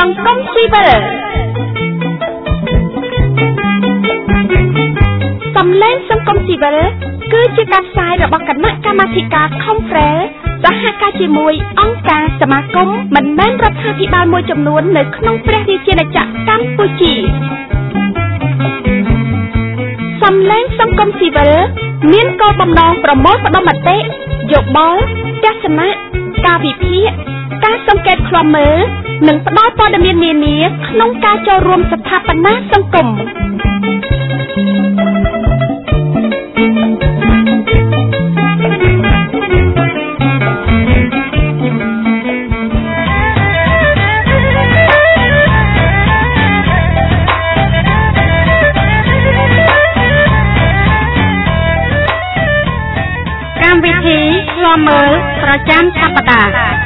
งคมซีเวอร์สำเร็จสังคมซีเวอร์คือจิตอาสาระบบคณะกรรมาธิการคอมเฟรนซ์สหการជាមួយអង្គការសមាគមមិនមែនរដ្ឋាភិបាលមួយចំនួននៅក្នុងព្រះរាជាណាចក្រកម្ពុជាសំឡេងសង្គមស៊ីវិលមានគោលបំណងប្រមូលផ្ដុំមតិយោបល់ទស្សនៈការវិភាគការសង្កេតឃ្លាំមើលនិងផ្ដល់ព័ត៌មាននានាក្នុងការចូលរួមស្ថាបនាសង្គមមើលប្រចាំសប្តាហ៍បាទខ្ញុំ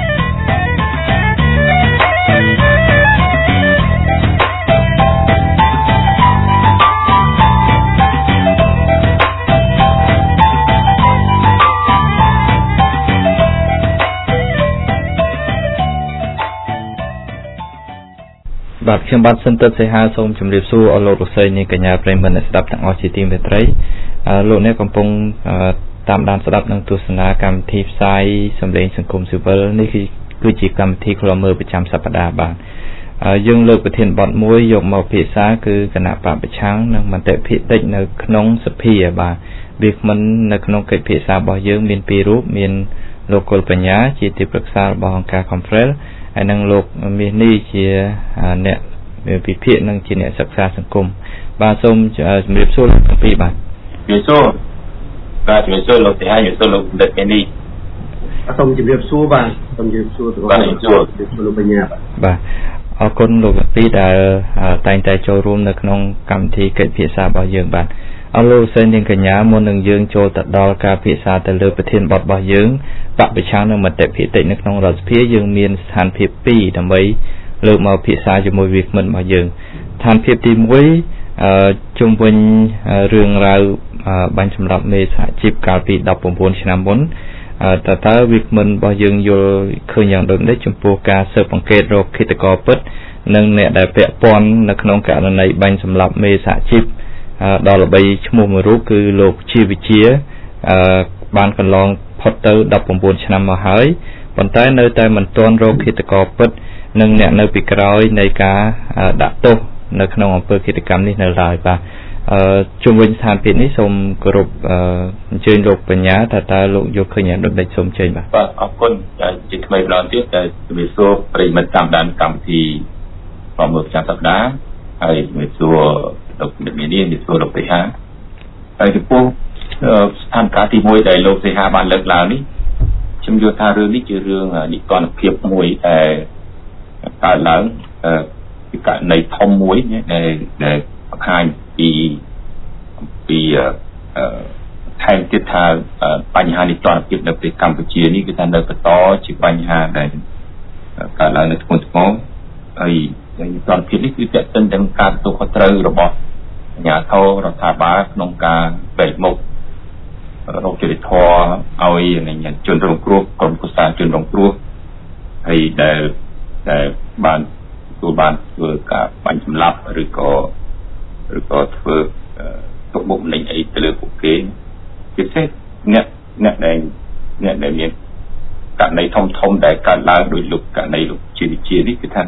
បាទសិនទិតសីហាសូមជម្រាបសួរអស់លោករស្រីនាងកញ្ញាប្រិយមិត្តអ្នកស្ដាប់ទាំងអស់ជាទីមេត្រីលោកអ្នកកំពុងតាមដានស្ដាប់នឹងទស្សនាកម្មវិធីផ្សាយសម្លេងសង្គមស៊ីវិលនេះគឺជាកម្មវិធីឃ្លាំមើលប្រចាំសប្តាហ៍បាទយើងលើកប្រធានបទមួយយកមកពិភាក្សាគឺគណៈបព្វប្រឆាំងនិងមតិភាគតិចនៅក្នុងសភាបាទវាគ្មិននៅក្នុងកិច្ចពិភាក្សារបស់យើងមានពីររូបមានលោកកុលបញ្ញាជាទីប្រឹក្សារបស់អង្គការ Conference ហើយនិងលោកមាសនេះជាអ្នកវិភាគនិងជាអ្នកសិក្សាសង្គមបាទសូមជម្រាបសួរលោកទាំងពីរបាទជម្រាបសួរបាទជំរាបសួរលោកទីហើយជំរាបសួរលោកបណ្ឌិតនេះសូមជម្រាបសួរបាទសូមជម្រាបសួរទៅលោកបញ្ញាបាទអរគុណលោកទីដែលតែងតែចូលរួមនៅក្នុងកម្មវិធីកិច្ចពិភាក្សារបស់យើងបាទអរលោកសេននាងកញ្ញាមុននឹងយើងចូលទៅដល់ការពិភាក្សាទៅលើប្រធានបទរបស់យើងបព្វប្រឆាំងនឹងមតិភាគតិចនៅក្នុងរដ្ឋសភាយើងមានស្ថានភាព2ដើម្បីលើកមកពិភាក្សាជាមួយវាគ្មិនរបស់យើងស្ថានភាពទី1ជុំវិញរឿងរ៉ាវបាញ់សម្រាប់មេសហជីពកាលពី19ឆ្នាំមុនតើវាគ្មិនរបស់យើងយល់ឃើញយ៉ាងដូចម្តេចចំពោះការស៊ើបអង្កេតរកឃាតករពិតនិងអ្នកដែលពាក់ព័ន្ធនៅក្នុងករណីបាញ់សម្លាប់មេសហជីពដល់ល្បីឈ្មោះមួយរូបគឺលោកជាវិជាបានកន្លងផុតទៅ19ឆ្នាំមកហើយប៉ុន្តែនៅតែមិនទាន់រកឃាតករពិតនិងអ្នកនៅពីក្រោយនៃការដាក់ទោសនៅក្នុងអំពើឃាតកម្មនេះនៅឡើយបាទជុំវិញស្ថានភាពនេះសូមគោរពអញ្ជើញលោកបញ្ញាតើលោកយកឃើញយ៉ាងដូចម្តេចសូមអញ្ជើញបាទអរគុណជាថ្មីម្ដងទៀតដែលជំរាបសួរប្រិយមិត្តតាមដានកម្មវិធីប្រមើលប្រចាំសប្តាហ៍ហើយជំរាបសួរលោកបណ្ឌិតមាននេះជំរាបសួរលោកសេហាហើយចំពោះស្ថានភាពទី1ដែលលោកសេហាបានលើកឡើងនេះខ្ញុំយល់ថារឿងនេះជារឿងនិកនភាពមួយដែលកើតឡើងពីករណីធំមួយដែលបង្ហាញពីថែមទៀតថាបញ្ហានិកនភាពនៅប្រទេសកម្ពុជានេះគឺថានៅបន្តជាបញ្ហាដែលកើតឡើងនៅធ្ងន់ធ្ងរហើយនិកនភាពនេះគឺទាក់ទិននឹងការទទួលខុសត្រូវរបស់អាជ្ញាធររដ្ឋាភិបាលក្នុងការបែកមុខរកយុត្តិធម៌ឲ្យជនរងគ្រោះក្រុមគូសាជនរងគ្រោះហើយដែលបានធ្វើការបាញ់សម្លាប់ឬក៏ធ្វើទុកបុកម្នេញអីទៅលើពួកគេពិសេសអ្នកដែលមានករណីធំដែលកើតឡើងដោយលោកករណីលោកជាវិជានេះគឺថា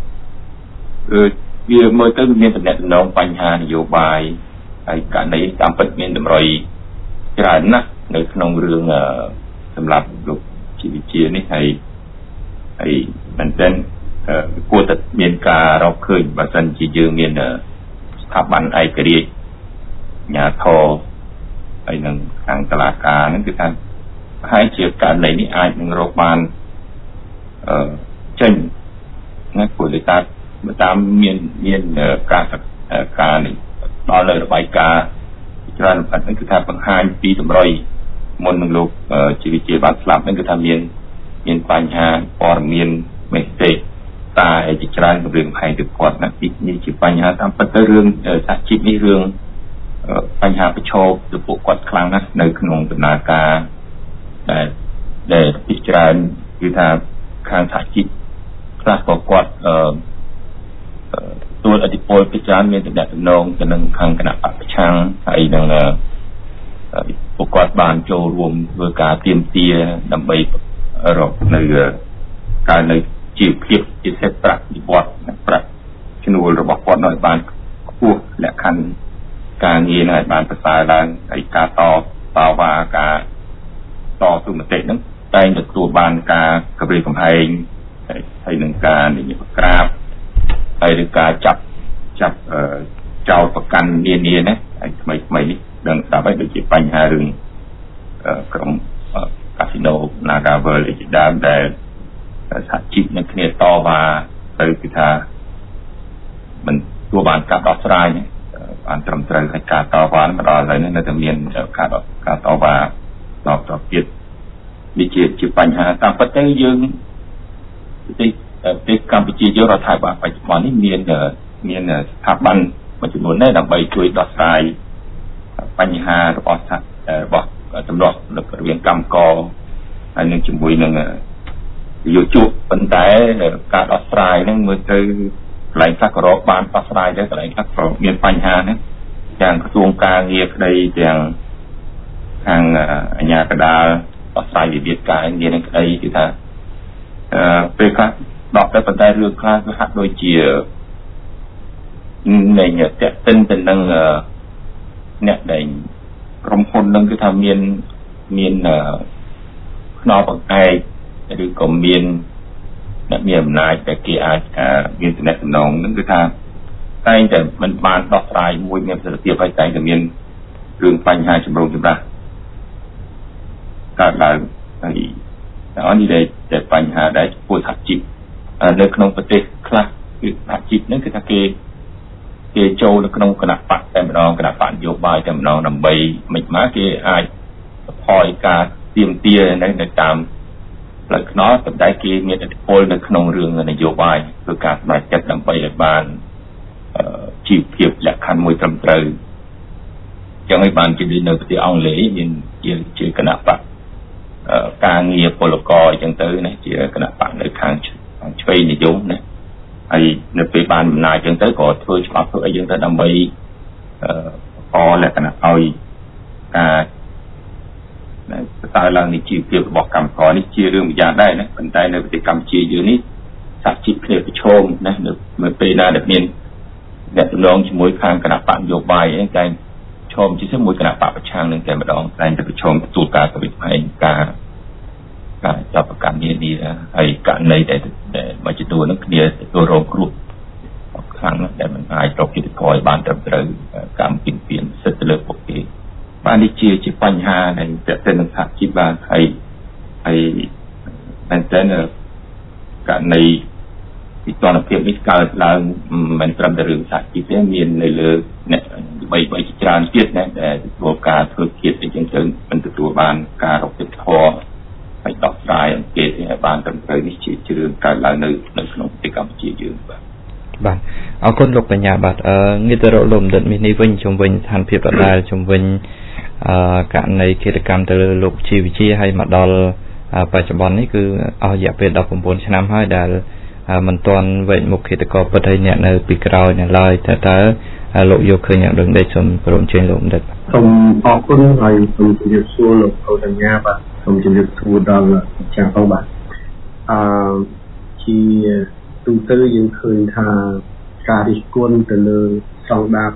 វាមើលទៅមានតំណែងបញ្ហានយោបាយហើយករណីតាមពិតមានតម្រុយច្រើនណាស់នៅក្នុងរឿងសម្រាប់លោកជាវិជានេះហើយមែនទែនគួរតែមានការរកឃើញបើសិនជាយើងមានស្ថាប័នឯករាជ្យអាជ្ញាធរហើយនឹងខាងតុលាការហ្នឹងគឺថាហើយជាករណីនេះអាចនឹងរកបានចេញណាព្រោះតាមមានការនេះដល់នៅរបាយការណ៍ច្រើនផាត់ហ្នឹងគឺថាបង្ហាញពីតម្រុយមុននឹងលោកជីវិជាបានស្លាប់ហ្នឹងគឺថាមានបញ្ហាព័ត៌មានមេសេចតាជាច្រើនគម្រាមកំហែងទៅគាត់ណានេះជាបញ្ហាតាមពិតទៅរឿងសហជីពនេះរឿងបញ្ហាប្រឈមទៅពួកគាត់ខ្លាំងណាស់នៅក្នុងដំណើរការដែលពីច្រើនគឺថាខាងសហជីពខ្លះក៏គាត់ទទួលអធិពលពិចារមានតំណែងទៅនឹងខាងគណៈបព្វឆាំងហើយនឹងពួកគាត់បានចូលរួមធ្វើការទាមទារដើម្បីរកនៅការនៅជីវភាពជាសេដ្ឋប្រាក់និវត្តប្រាក់ឈ្នួលរបស់គាត់នៅបានខ្ពស់លក្ខខណ្ឌការងារនៅបានប្រសើរឡើងហើយការតវ៉ាការតស៊ូមតិហ្នឹងតែងទទួលបានការគម្រាមកំហែងហើយនឹងការនិយាយក្រាបហើយនឹងការចាប់ចោលប្រកាន់នានាណាហើយថ្មីនេះដឹងស្ដាប់ហើយដូចជាបញ្ហារឿងក្រុមកាស៊ីណូ Nagavel ជាដើមដែលសហជីពនឹងគ្នាតវ៉ាទៅគឺថាមិនទទួលបានការដោះស្រាយបានត្រឹមត្រូវហើយការតវ៉ាមកដល់ឥឡូវនេះនៅតែមានការតវ៉ាតទៀតនេះជាបញ្ហាតាមពិតទៅយើងប្រទេសកម្ពុជាយើងរដ្ឋាភិបាលបច្ចុប្បន្ននេះមានស្ថាប័នមួយចំនួនដែរដើម្បីជួយដោះស្រាយបញ្ហារបស់ចំនួនរវាងកម្មករហើយនឹងជាមួយនឹងយុវជនប៉ុន្តែការដោះស្រាយហ្នឹងមើលទៅកន្លែងខ្លះក៏រកបានដោះស្រាយដែរកន្លែងខ្លះក៏មានបញ្ហាហ្នឹងទាំងក្រសួងការងារក្តីទាំងខាងអាជ្ញាកណ្ដាលដោះស្រាយវិវាទការងារនឹងក្តីគឺថាពេលខ្លះដល់តែប៉ុន្តែរឿងខ្លះគឺហាក់ដូចជានៃតេតិនទៅនឹងអ្នកដែលក្រុមហ៊ុននឹងគឺថាមានខ្នល់បង្អែកឬក៏មានអ្នកមានអំណាចដែលគេអាចមានតំណែងនឹងគឺថាតែងតែមិនបានដោះស្រាយមួយមានប្រសិទ្ធភាពហើយតែងតែមានរឿងបញ្ហាចម្រូងចម្រាសកើតឡើងហើយអននេះដែលបញ្ហាដែលពួកសហជីពនៅក្នុងប្រទេសខ្លះគឺសហជីពហ្នឹងគឺថាគេចូលនៅក្នុងគណៈបកតែម្ដងគណៈបកនយោបាយតែម្ដងដើម្បីមិនមកគេអាចថយការទាមទារនៅតាមផ្លូវខ្នល់តែគេមានឥទ្ធិពលនៅក្នុងរឿងនយោបាយធ្វើការសម្រេចចិត្តដើម្បីឲ្យបានជីវភាពលក្ខខណ្ឌមួយត្រឹមត្រូវចឹងហើយបានជានៅប្រទេសអង់គ្លេសមានជាគណៈបកការងារពលករអញ្ចឹងទៅណាជាគណៈបកនៅខាងឆ្វេងនិយមណាហើយនៅពេលបានអំណាចអញ្ចឹងទៅក៏ធ្វើច្បាប់ធ្វើអីយ៉ាងទៅដើម្បីលក្ខណៈឲ្យការប្រសើរឡើងនៃជីវភាពរបស់កម្មករនេះជារឿងម្យ៉ាងដែរណាប៉ុន្តែនៅប្រទេសកម្ពុជាយើងនេះសហជីពគ្នាប្រឈមណានៅពេលណាដែលមានអ្នកទំនងជាមួយខាងគណៈបកនយោបាយអីតែឈមជាជាមួយគណៈបកប្រឆាំងនឹងតែម្ដងតែតែប្រឈមទទួលការគម្រាមកំហែងការចាប់ប្រកាន់នានាហើយករណីដែលមួយចំនួននឹងគ្នាទទួលរងគ្រោះខ្លាំងណាស់ដែលមិនអាចរកយុត្តិធម៌ឲ្យបានត្រឹមត្រូវកម្មពីពៀនសិទ្ធិលើពួកគេបាននេះជាបញ្ហាដែលតេតិននឹងសហជីពបានហើយតែករណីពីតនភាពនេះកើតឡើងមិនត្រឹមតែរឿងសហជីពទេមាននៅលើអ្នកបីជាច្រើនទៀតណាដែលទទួលការធ្វើគៀបអីចឹងទៅមិនទទួលបានការរកយុត្តិធម៌ហើយដោះស្រាយអង្គគេឲ្យបានត្រឹមត្រូវនេះជារឿងកើតឡើងនៅក្នុងប្រទេសកម្ពុជាយើងបាទអរគុណលោកបញ្ញាបាទងាកទៅរកលោកបណ្ឌិតមាសនេះវិញជំវិញស្ថានភាពដដែលជំវិញករណីគិតកម្មទៅលើលោកជីវវិជាហើយមកដល់បច្ចុប្បន្ននេះគឺអស់រយៈពេល19ឆ្នាំហើយដែលមិនទាន់វេកមុខគិតកោពិតហើយអ្នកនៅពីក្រោយនៅឡើយតើលោកយកឃើញយ៉ាងដូចនេះសូមព្រមជើញលោកបណ្ឌិតសូមអរគុណហើយសូមជម្រាបសួរលោកបញ្ញាបាទសូមជម្រាបសួរដល់ចាស់ផងបាទជាទូទៅយើងឃើញថាការរិះគន់ទៅលើស្តង់ដារ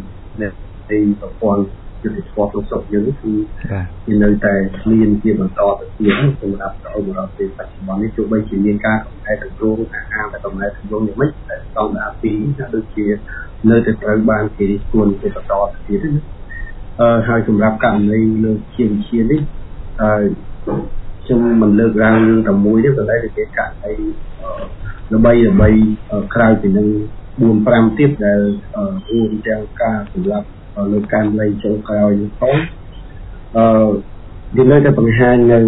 2នៃប្រព័ន្ធយុតិធម៌ក្នុងស្រុកយើងគឺនៅតែមានជាបន្តទៅទៀតសម្រាប់ដល់ពេលបច្ចុប្បន្ននេះទោះបីជាមានការកំណែទម្រង់អាតែកំណែទម្រង់យ៉ាងម៉េចតែស្តង់ដារ2ថាដូចជានៅតែត្រូវបានគេរិះគន់ទៅបន្តទៅទៀតហើយសម្រាប់ករណីលើជាវិជានេះខ្ញុំមិនលើកឡើងរឿងតែមួយទេប៉ុន្តែគេកាត់ឲ្យល្បីក្រៅពីនឹង4-5ទៀតដែលរួមទាំងការសម្រាប់លើការលេងចុងក្រោយនេះផងវានៅតែបង្ហាញនៅ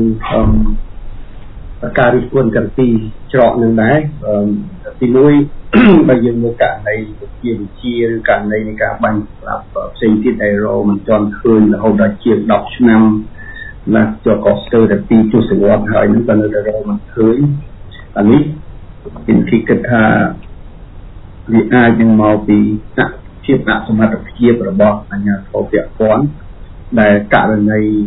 ការរិះគន់ទាំងពីរច្រកនឹងដែរទី1បើយើងមើលករណីជាវិជាឬករណីនៃការបាញ់ស្លាប់ផ្សេងទៀតដែលរមិនទាន់ឃើញរហូតដល់ជាង10ឆ្នាំណាជាប់ក៏ស្ទើរតែ2ទសវត្សរ៍ហើយនឹងក៏នៅតែរមិនឃើញអានេះខ្ញុំគិតថា vì ai nhưng màu vì chiếc nạ số mặt kia và bỏ anh nhà thổ việc quán để cả lần này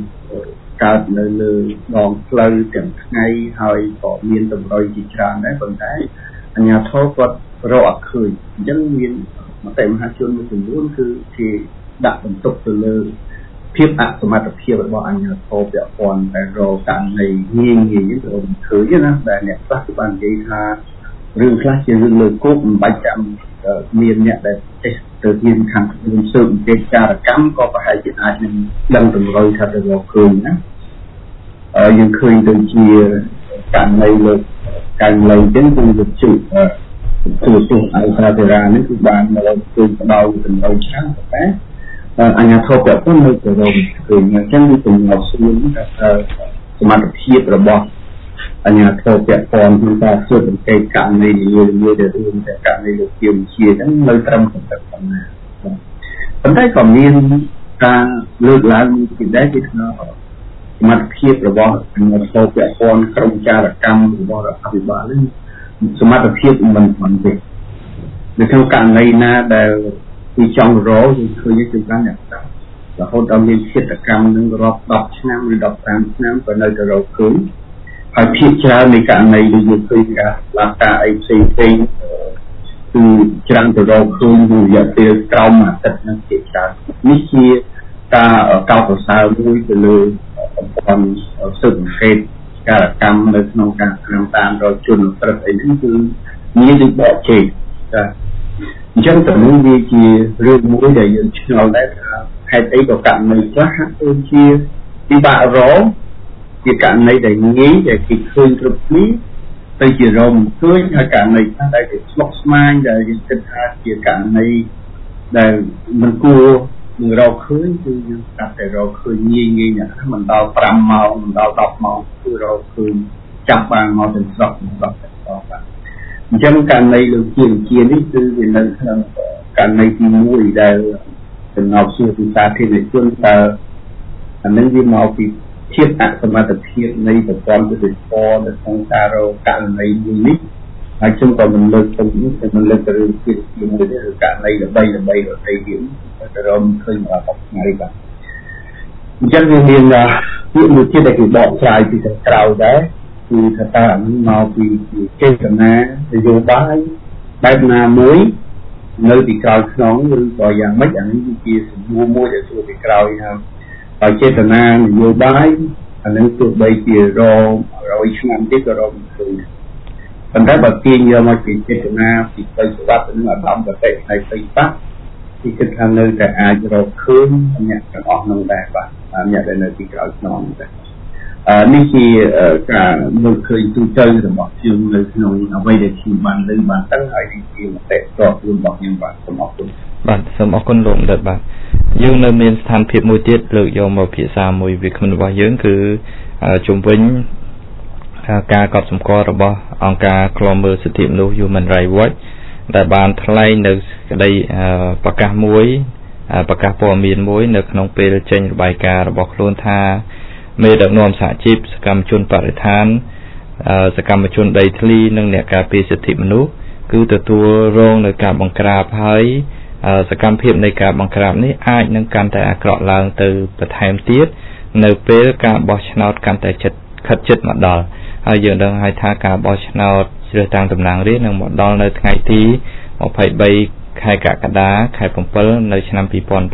cả lời đòn lời chẳng ngay hơi có miền tầm rồi chỉ tràn đấy còn cái anh nhà thổ vật rõ khởi dân miền mà tại mà chôn một tình huốngคือthì đặtបន្ទុកទៅលើភាពអសមត្ថភាពរបស់អញ្ញាធិបតេយ្យព័ន្ធតែរកករណីងាយៗទៅឃើញណាដែលអ្នកខ្លះបាននិយាយថារឿងខ្លះជារឿងលើគោកមិនបាច់ចាំមានអ្នកដែលទៅមានខាងខ្លួនស៊ើបអង្កេតចារកម្មក៏ប្រហែលជាអាចនឹងដឹងតម្រូវថាទៅរកឃើញណាយើងឃើញដូចជាករណីលើការលើចឹងគឺវិទ្យុទូទៅអល់ត្រាទេរ៉ានេះគឺបានមកជួយបដៅតម្រូវច្រើនតែអញ្ញាធិបតេយ្យព័ន្ធនៅទៅរកឃើញអញ្ចឹងគឺទំនួលសួរថាសមត្ថភាពរបស់អញ្ញាធិបតេយ្យព័ន្ធក្នុងការស៊ើបអង្កេតករណីមួយដែលរួមតែករណីលោកជាជាហ្នឹងនៅត្រឹមកម្រិតប៉ុណ្ណាប៉ុន្តែក៏មានការលើកឡើងពីដែរគឺថាសមត្ថភាពរបស់អញ្ញាធិបតេយ្យព័ន្ធក្រុមចារកម្មរបស់រដ្ឋាភិបាលនេះសមត្ថភាពមិនប៉ុណ្ណេះនៅក្នុងករណីណាដែលពីចង់រកយើងឃើញជាច្រើនអ្នកតារហូតដល់មានចិត្តកម្មនឹងរាប់10ឆ្នាំឬ15ឆ្នាំក៏នៅតែរកឃើញហើយភាគច្រើននៃករណីដែលយើងឃើញការឡាការអីផ្សេងគឺច្រើនទៅរកឃើញរយៈពេលក្រោមអាទិត្យនឹងភាគច្រើននេះជាការកោតសរសើរមួយទៅលើប្រព័ន្ធស៊ើបអង្កេតការកម្មនៅក្នុងការតាមរកជនប្រព្រឹត្តអីហ្នឹងគឺមានដូចបកជ័យចាអញ្ចឹងទៅនឹងវាជារឿងមួយដែលយើងឆ្ងល់ដែរថាហេតុអីក៏ករណីខ្លះហាក់ដូចជាពិបាករកជាករណីដែលងាយដែលគេឃើញគ្រប់គ្នាទៅជារមឃើញហើយករណីខ្លះដែលគេស្មុគស្មាញដែលយើងគិតថាជាករណីដែលមិនគួរនឹងរកឃើញគឺយើងស្ដាប់តែរកឃើញងាយណាស់មិនដល់5ម៉ោងមិនដល់10ម៉ោងគឺរកឃើញចាប់បានមកទាំងស្រុករបស់តែបាទអញ្ចឹងករណីលោកជានេះគឺវានៅក្នុងករណីទី1ដែលសំណុំសួរពីសាធារណជនតើអានឹងវាមកពីភាពអសមត្ថភាពនៃប្រព័ន្ធវិទ្យាសាស្ត្រនៅក្នុងការរកករណីមួយនេះហើយខ្ញុំក៏មិនលើកទៅនេះតែមិនលើកទៅរឿងជាមួយនេះឬករណីល្បីៗដទៃទៀតតែរកឃើញមកដល់ថ្ងៃបាទអញ្ចឹងវាមានពាក្យមួយទៀតដែលគេបកស្រាយពីខាងក្រៅដែរគឺថាតើអានេះមកពីចេតនានយោបាយបែបណាមួយនៅពីក្រោយខ្នងឬក៏យ៉ាងម៉េចអានេះជាសំណួរមួយដែលសួរពីក្រោយហើយចេតនានយោបាយអានឹងទោះបីជារ100ឆ្នាំទៀតក៏រកមិនឃើញប៉ុន្តែបើទាញយកមកពីចេតនាពីបិសវត្តនិងអាដាមបតិហើយផ្សេងបាត់ទីគិតថានៅតែអាចរកឃើញអ្នកទាំងអស់នោះដែរបាទអ្នកដែលនៅពីក្រោយខ្នងដែរនេះជាការមើលឃើញទូទៅរបស់ខ្ញុំនៅក្នុងអ្វីដែលខ្ញុំបានលើបានទៅហើយនេះជាមតិតបរបស់ខ្ញុំបាទសូមអរគុណបាទសូមអរគុណលោកដិតបាទយើងនៅមានស្ថានភាពមួយទៀតលើកយកមកពិភាក្សាមួយវាគ្មិនរបស់យើងគឺជំវិញការកត់សម្គាល់របស់អង្គការឃ្លាំមើលសិទ្ធិមនុស្ស Human Rights Watch ដែលបានថ្លែងនៅក្តីប្រកាសមួយប្រកាសព័ត៌មានមួយនៅក្នុងពេលចេញរបាយការណ៍របស់ខ្លួនថាមេដឹកនាំសហជីពសកម្មជនបរិស្ថានសកម្មជនដីធ្លីនិងអ្នកការពារសិទ្ធិមនុស្សគឺទទួលរងនៅការបង្ក្រាបហើយសកម្មភាពនៃការបង្ក្រាបនេះអាចនឹងកាន់តែអាក្រក់ឡើងទៅបន្ថែមទៀតនៅពេលការបោះឆ្នោតកាន់តែខិតជិតមកដល់ហើយយើងដឹងហើយថាការបោះឆ្នោតជ្រើសតាំងតំណាងរាស្ត្រនឹងមកដល់នៅថ្ងៃទី23ខែកក្កដាខែ7នៅឆ្នាំ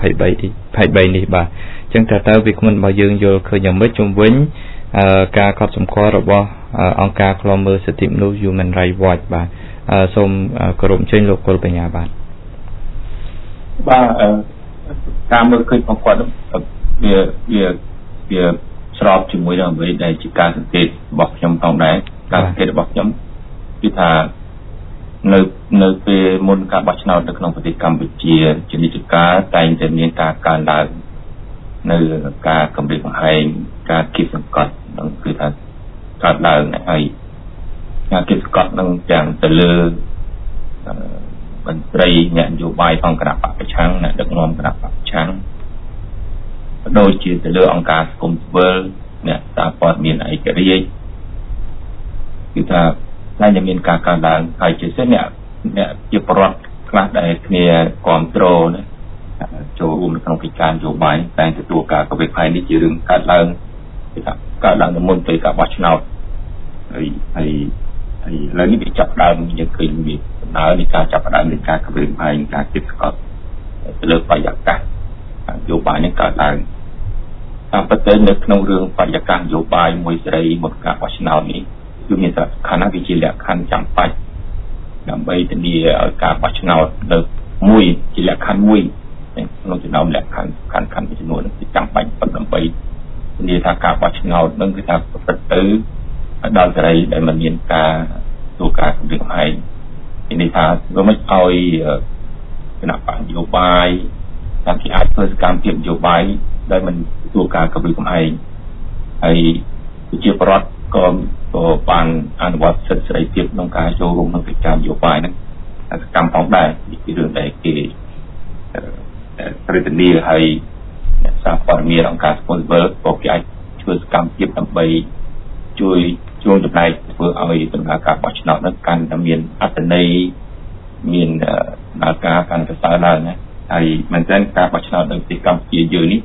2023នេះបាទអញ្ចឹងតើវាគ្មិនបើយើងយល់ឃើញយ៉ាងម៉េចជុំវិញការកត់សម្គាល់របស់អង្គការឃ្លាំមើលសិទ្ធិមនុស្ស Human Rights Watch បាទសូមគោរពអញ្ជើញលោកគុលបញ្ញាបាទតាមមើលឃើញของគាត់វាស្របជាមួយនឹងអ្វីដែលជាការសង្កេតរបស់ខ្ញុំផងដែរការសង្កេតរបស់ខ្ញុំគឺថានៅពេលមុនការបោះឆ្នោតនៅក្នុងប្រទេសកម្ពុជាជានិច្ចកាលតែងតែមានការកើនឡើងនៅការគម្រាមកំហែងការគៀបសង្កត់នឹងគឺថាកើតឡើងហើយការគៀបសង្កត់នឹងទាំងទៅលើមន្ត្រីអ្នកនយោបាយអង្គការប្រឆាំងអ្នកដឹកនាំគណៈបកប្រឆាំងដូចជាទៅលើអង្គការសង្គមស៊ីវិលអ្នកសារព័ត៌មានឯករាជ្យគឺថាតែមានការកើនឡើងហើយជាពិសេសអ្នកជាប្រវត្តិខ្លះដែលគ្នាគ្រប់គ្រងណាចូលរួមក្នុងកិច្ចការនយោបាយតែទទួលការកវិភ័យនេះជារឿងកើតឡើងគេថាកើតឡើងមុនពេលការបោះឆ្នោតហើយឥឡូវនេះវាចាប់ដើមយើងឃើញវាដំណើរនៃការចាប់ដើមនៃការកវិភ័យការគិតស្កប់ទៅលើបរិយាកាសនយោបាយនេះកើតឡើងតាមពិតទៅនៅក្នុងរឿងបរិយាកាសនយោបាយមួយសេរីមកការបោះឆ្នោតនេះគឺមានសារៈសំខាន់ណាស់វាជាលក្ខខណ្ឌចាំបាច់ដើម្បីធានាឲ្យការបោះឆ្នោតលើកមួយជាលក្ខខណ្ឌមួយក្នុងចំណោមលក្ខខណ្ឌសំខាន់ៗមួយចំនួនគឺចាំបាច់ដើម្បីធានាថាការបោះឆ្នោតនឹងគឺថាប្រព្រឹត្តទៅដល់សេរីដែលមិនមានការទទួលការគំរាមកំហែងនេះថាវាមិនឲ្យគណៈបកនយោបាយតាមគេអាចធ្វើសកម្មភាពនយោបាយដែលមិនទទួលការគំរាមកំហែងហើយជាប្រវត្តិក៏បានអនុវត្តសិទ្ធិសេរីភាពក្នុងការចូលរួមក្នុងកិច្ចការនយោបាយហ្នឹងសកម្មផងដែរពីរឿងដែលគេប្រតិនិយាយឲ្យសារព័ត៌មានអង្គការ sponsor ក៏គេអាចធ្វើសកម្មភាពដើម្បីជួយចំណែកធ្វើឲ្យដំណើរការបោះឆ្នោតហ្នឹងកាន់តែមានអត្ថន័យមានដំណើរការកាន់តែប្រសើរឡើងណាហើយមែនទែនការបោះឆ្នោតនៅប្រទេសកម្ពុជាយើងនេះ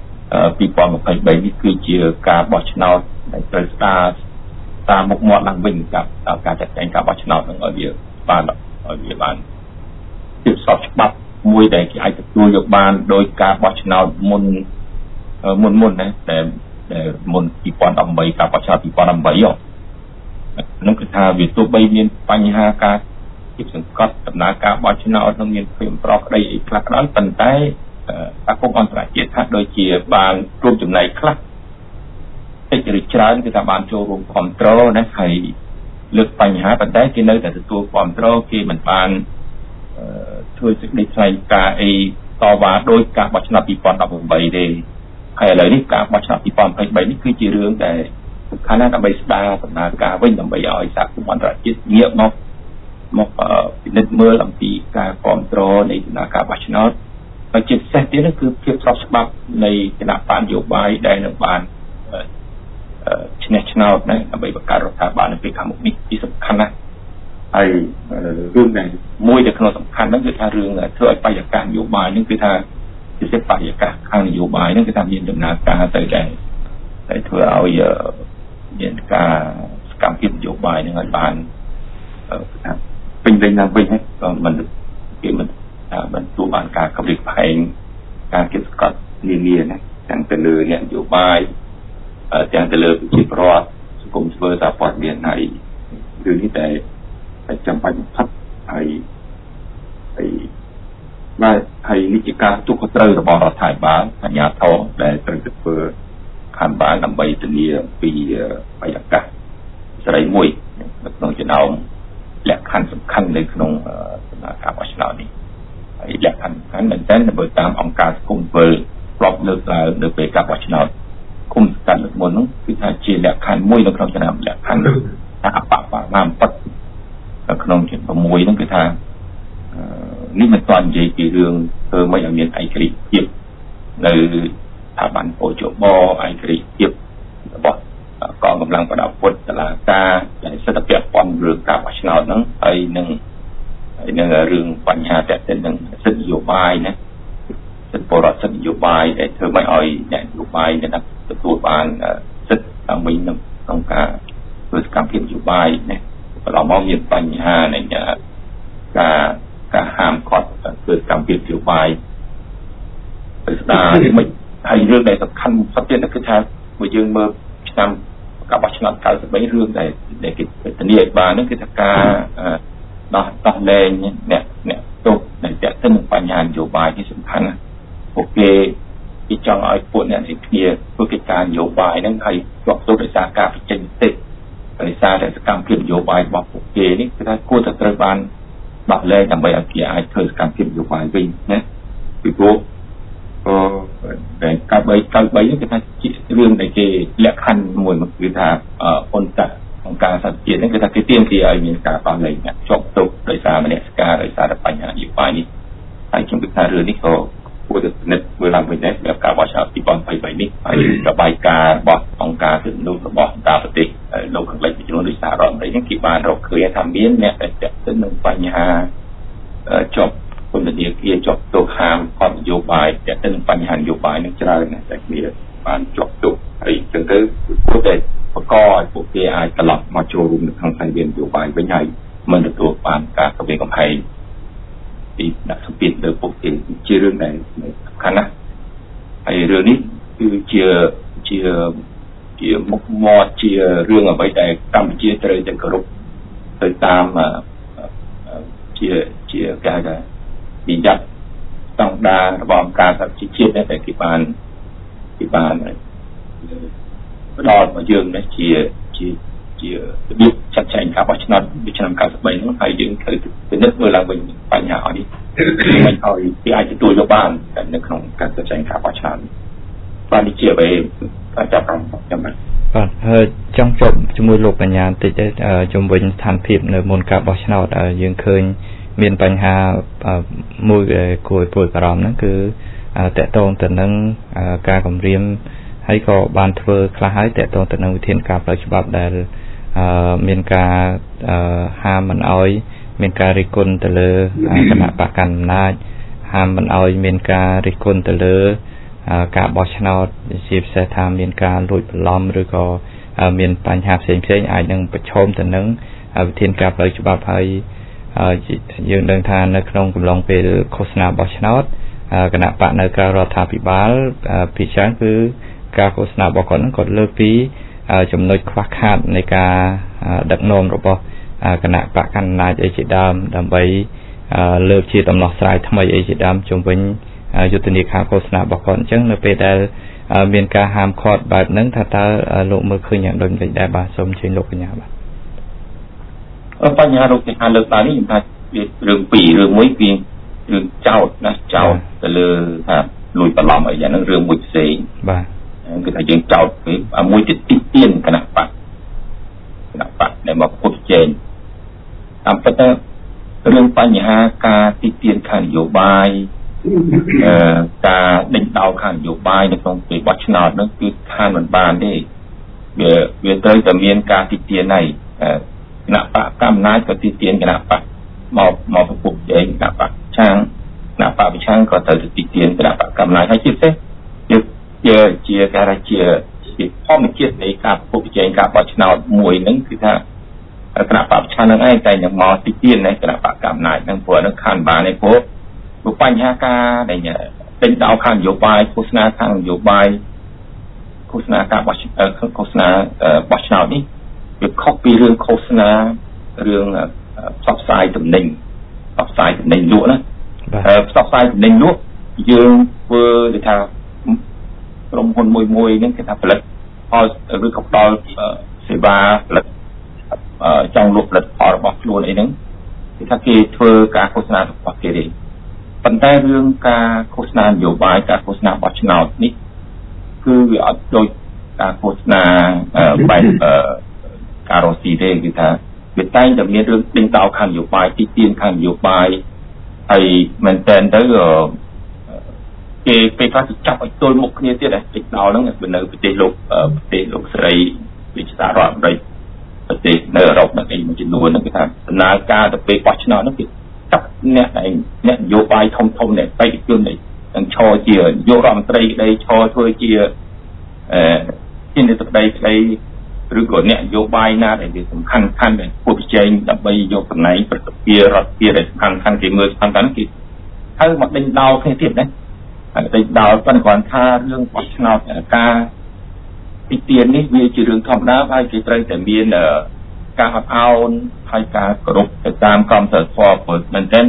2023នេះគឺជាការបោះឆ្នោតដែលត្រូវស្ដារតាមមុខមាត់ឡើងវិញกับការចាត់ចែងការបោះឆ្នោតនឹងឲ្យវាបានជាស្របច្បាប់មួយដែលគេអាចទទួលយកបានដោយការបោះឆ្នោតមុនណាដែលមុន2018ការបោះឆ្នោត2018នោះគឺថាវាទោះបីមានបញ្ហាការជិះសង្កត់ដំណើរការបោះឆ្នោតនឹងមានភាពប្រកក្តីអីខ្លះក៏ដោយប៉ុន្តែសហគមន៍អន្តរជាតិថាដូចជាបានរួមចំណែកខ្លះតិចឬច្រើនគឺថាបានចូលរួមគ្រប់គ្រងណាហើយលើកបញ្ហាប៉ុន្តែគេនៅតែទទួលគ្រប់គ្រងគេមិនបានធ្វើសេចក្តីថ្លែងការណ៍អីតវ៉ាដោយការបោះឆ្នោត2018ទេហើយឥឡូវនេះការបោះឆ្នោត2023នេះគឺជារឿងដែលសំខាន់ណាស់ដើម្បីស្ដារដំណើរការវិញដើម្បីឲ្យសហគមន៍អន្តរជាតិងាកមកពិនិត្យមើលអំពីការគ្រប់គ្រងនៃដំណើរការបោះឆ្នោតហើយជាពិសេសទៀតគឺភាពស្របច្បាប់នៃគណៈបកនយោបាយដែលនឹងបានឈ្នះឆ្នោតណាដើម្បីបង្កើតរដ្ឋាភិបាលនៅពេលខាងមុខនេះគឺសំខាន់ណាស់ហើយរឿងដែលមួយដែលក្នុងសំខាន់ហ្នឹងគឺថារឿងធ្វើឲ្យបរិយាកាសនយោបាយហ្នឹងគឺថាជាសិទ្ធិបរិយាកាសខាងនយោបាយហ្នឹងគឺថាមានដំណើរការទៅដែរហើយធ្វើឲ្យមានការសកម្មភាពនយោបាយហ្នឹងឲ្យបានថាពេញលេញឡើងវិញហ្នឹងក៏មិនគេមិនទទួលបានការគម្រាមកំហែងការគិតស្កត់នានាណាទាំងទៅលើអ្នកនយោបាយទាំងទៅលើប្រជាពលរដ្ឋសង្គមធ្វើសារព័ត៌មានហើយរឿងនេះតែចាំបាច់បំផុតហើយនេះជាការទុកខុសត្រូវរបស់រដ្ឋាភិបាលអាជ្ញាធរដែលត្រូវទៅធ្វើខាងបានដើម្បីធានាពីបរិយាកាសសេរីមួយនៅក្នុងចំណោមលក្ខខណ្ឌសំខាន់នៅក្នុងដំណើរការបោះឆ្នោតនេះហើយលក្ខខណ្ឌសំខាន់មែនទែនបើតាមអង្គការសង្គមស៊ីវិលប្រាប់លើកឡើងនៅពេលការបោះឆ្នោតគុំសកម្មលើកមុននោះគឺថាជាលក្ខខណ្ឌមួយនៅក្នុងចំណោមលក្ខខណ្ឌថាអបបបានប៉ិតនៅក្នុងចំណុច6ហ្នឹងគឺថានេះមិនទាន់និយាយពីរឿងធ្វើមិនឲ្យមានឯករាជ្យភាពនៅស្ថាប័នពជបឯករាជ្យភាពរបស់កងកម្លាំងប្រដាប់អាវុធតុលាការដែលសិទ្ធិពាក់ព័ន្ធរឿងការបោះឆ្នោតហ្នឹងហើយនឹងរឿងបញ្ហាទាក់ទងនឹងសិទ្ធិនយោបាយណាសិទ្ធិបរិបទសិទ្ធិនយោបាយដែលធ្វើមិនឲ្យអ្នកនយោបាយដែលទទួលបានសិទ្ធិដើម្បីក្នុងការធ្វើសកម្មភាពនយោបាយណាកន្លងមកមានបញ្ហានៃការហាមឃាត់ធ្វើសកម្មភាពនយោបាយទៅស្ដារមិនហើយរឿងដែលសំខាន់សុទ្ធទៀតគឺថាបើយើងមើលឆ្នាំការបោះឆ្នោត93រឿងដែលគេធានាឲ្យបាននោះគឺថាការដោះលែងអ្នកទោសដែលទាក់ទងនឹងបញ្ហានយោបាយនេះសំខាន់ណាស់ពួកគេចង់ឲ្យពួកអ្នកនេះគ្នាធ្វើកិច្ចការនយោបាយហ្នឹងហើយជាប់ទោសដោយសារការបញ្ចេញមតិដោយសារតែសកម្មភាពនយោបាយរបស់ពួកគេនេះគឺថាគួរតែត្រូវបានដោះលែងដើម្បីឲ្យគេអាចធ្វើសកម្មភាពនយោបាយវិញណាពីព្រោះដែល93នេះគឺថាជារឿងដែលគេលក្ខខណ្ឌមួយគឺថាអង្គការសហជាតិនេះគឺថាគេទាមទារឲ្យមានការដោះលែងអ្នកជាប់ទោសដោយសារមនសិការដោយសារតែបញ្ហានយោបាយនេះហើយខ្ញុំគិតថារឿងនេះក៏គួរតែពិនិត្យមើលឡើងវិញដែរសម្រាប់ការបោះឆ្នោត2023នេះហើយរបាយការណ៍របស់អង្គការសិទ្ធិមនុស្សរបស់តាប្រទេសលោកខាងលិចចំនួនដូចសហរដ្ឋអាមេរិកនេះគេបានរកឃើញថាមានអ្នកដែលទាក់ទងនឹងបញ្ហាจบคนเดียวที่จบตัวหามความนโยบายแต่เป็นปัญหานโยบายนึกจะได้นะแต่มีการจบจุกไอ้จนถึงผู้ใดประกอบพวกที่อาจตลอดมาโชว์รูมทางไทยเรียนโยบายไปใหญ่มันจะตัวปานการกระเบียงกับไทยที่นักสปีดหรือพวกที่เชื่อเรื่องไหนสำคัญนะไอ้เรื่องนี้คือเชื่อมุกมอเชื่อเรื่องอะไรแต่กรรมเชื่อเตยจะกระรุบไปตามเชื่อการมียัดต้องดาระบอบการสับชิดเชื่อแต่ที่บ้านรอดมาเยือนนะเชียยุบชัดเจนครับว่าชนะวิชาการสมัยนั้นไทยยังเคยเป็นนึกเวลาเป็นปัญหาอันนี้ไม่ค่อยที่อาจจะตัวโยบ้านแต่ในของการชัดเจนครับว่าชนะบ้านที่เชียไปการจับกำจำเป็นจังจบจมูกโลกปัญญาติดจมวิญฐานพิบในมณฑลบอชนาดยังเคยมีปัญหามวยกวยป่วยกระรำนั่นคือแต่ตรงแต่นั้นการกำเรียมให้ก็บานเทอร์คล้ายแต่ตรงแต่นั้นวิธีการปฏิบัติได้มีการห้ามมันอ้อยมีการริกลแต่เลยขณะประกันน่าห้ามมันอ้อยมีการริกลแต่เลยการบอชนาดจีบเสถามีการลุยปล้อมหรือก็มีปัญหาเสียงอาจยังประชมแต่นั้นวิธีการปฏิบัติให้ยืนเดินทางในขนมกำลังเป็นโฆษณาบอชนาดขณะปะในการรัฐาภิบาลพิจารณาคือการโฆษณาบอกก่อนนั้นกดเลิกปีจำนวนควักขาดในการดักนมระบบขณะปะกันนายเอจิดามดำไปเลิกชีตำนองสายทำไมเอจิดามจงเป็นยุตินิคาโฆษณาบอกก่อนจังในปีใดมีการห้ามคอดแบบนั้นถ้าตาโลกมือคืนอย่างโดนไปได้บาสมเชิงโลกปัญญาบ้าปัญญาโลกการเลิกตานี่ยังไงเรื่องปีเรื่องมวยปีเรื่องเจ้านะเจ้าแต่เลยครับลุยตลอดอะไรอย่างนั้นเรื่องมวยเสียบ้าคือถ้ายังเจ้าคือมวยติดเตี้ยนขนาดปัดในมาพูดเจนตามแต่เรื่องปัญหาการติดเตียนขันโยบายการดึงดาวขันโยบายในตรงไปวัชนาดนั่นคือขันเหมือนบานได้เวลาจะมีการติดเตียนในขณะปะกำน้าก็ติดเตียนขณะปะมอพูดเจนขณะปะช่างขณะปะไปช่างก็เธอจะติดเตียนขณะปะกำน้าให้คิดเสียเจียการเจียพ่อไม่เกียรติในการพูดเจนการวัชนาดมวยนั่นคือถ้าขณะปะช่างนั่งไอ้ใจอย่างมอติดเตียนในขณะปะกำน้านั่งผัวนั่งขันบานในโพสบุปัญญาการอะไรเนี่ยเป็นดาวขันโยบายโฆษณาขันโยบายโฆษณาการโฆษณาวัชนาดนี่เป็นข้อปีเรื่องโฆษณาเรื่องซับไซด์ตำแหน่งล้วนะซับไซด์ตำแหน่งล้วยืนเพื่อที่ทางลงคนมวยนั่นคือทางผลิตพอหรือกับตอนเสบาผลิตจังหลุดผลิตพอระบบล้วนไอ้นั่นที่ถ้าเกิดเพื่อการโฆษณาถูกปากเกลีปัญหาเรื่องการโฆษณาโยบายการโฆษณาวัชนานี่คือโดยการโฆษณาไปการรสีได้คือถ้าเป็นใต้จะมีเรื่องดึงดาวขันโยบายติดเตียนขันโยบายไอ้มันเป็นได้ไปการจับไอ้ตัวมุกนี้ที่ไหนติดดาวนั่นเนี่ยเป็นประเทศโลกสลายวิชาระอะไรประเทศในเรานั่นเองมันจะดูนั่นคือทางนาการจะไปวัชนานั่นคือจับเนี่ยโยบายทมเนี่ยไปอีกเรื่องหนึ่งอย่างชอเจียโยรำไตรได้ชอช่วยเจียที่ในตัวใดหรือก่อนเนี่ยโยบายน่าอะไรสำคัญเลยผู้พิจารณาไปโยบไหนประกอบเปียรัดเปียอะไรสำคัญที่มือสำคัญนั่นคือถ้าหมดเป็นดาวแค่เทียบนะเป็นดาวตอนก่อนถ้าเรื่องวัชนาการติเตียนนี่มีจีเรื่องธรรมดาไปจีเตยแต่มีการหัดเอาให้การกระดุกตามความเสด็จพอเปิดมันเต้น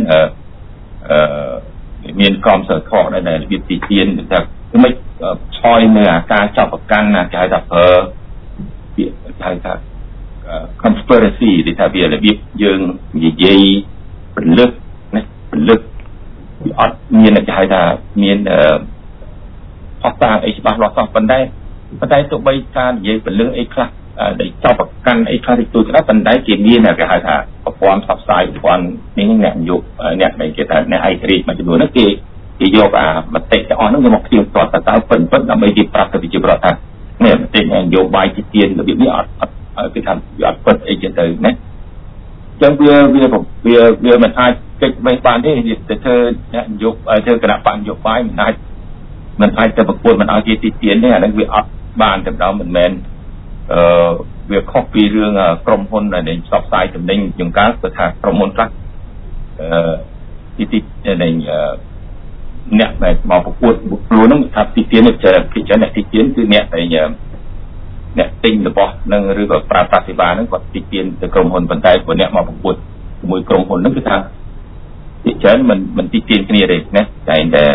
มีความเสด็จพอได้ในวิธีเตียนแต่ไม่ชอยเนื้อการจับประกันนะใจดับใจดับconspiracy ที่ทำให้ระเบียบยืงยี่เป็นลึกนะเป็นลึกอัดมีนะใจดับมีพอตาไอ้ฉบับเราสอบปันได้ตัวใบการยี่เป็นเรื่องไอ้คลาได้เจ้าประกันไอ้คลาสตัวจะได้ปันได้เกี่ยนี้นะก็หายท่าความซับซ้อนความนี่เนี่ยอยู่เนี่ยในเกี่ยวกับในไอทีมันจะดูนักที่โยกมันเตะอ่อนนั่นจะบอกเกี่ยวกับตัวตาเปิดทำไม่ดีปรับกับวิจิตรทัศน์เนี่ยมันเตะโยบายที่เตียนระเบียบนี้คือทำเปิดไอ้เจตเนี่ยจังเบื่อมันอาจកិច្ចមិនបានទេតែធ្វើអ្នកនយោបាយធ្វើគណៈបកនយោបាយមិនអាចទៅប្រកួតមិនឲ្យជាទីទានទេអានឹងវាអត់បានតែម្ដងមិនមែនវាខុសពីរឿងក្រុមហ៊ុនដែលផ្សព្វផ្សាយទំនិញជាងកាលគឺថាក្រុមហ៊ុនខ្លះទីនៃអ្នកដែលមកប្រកួតខ្លួនហ្នឹងថាទីទាននេះជាអ្នកទីទានគឺអ្នកដែលអ្នកទិញរបស់នឹងឬក៏ប្រើប្រាស់សេវាហ្នឹងគាត់ទីទានទៅក្រុមហ៊ុនប៉ុន្តែពួកអ្នកមកប្រកួតជាមួយក្រុមហ៊ុនហ្នឹងគឺថាទីច្រើនមិនទីទានគ្នាទេណាតែ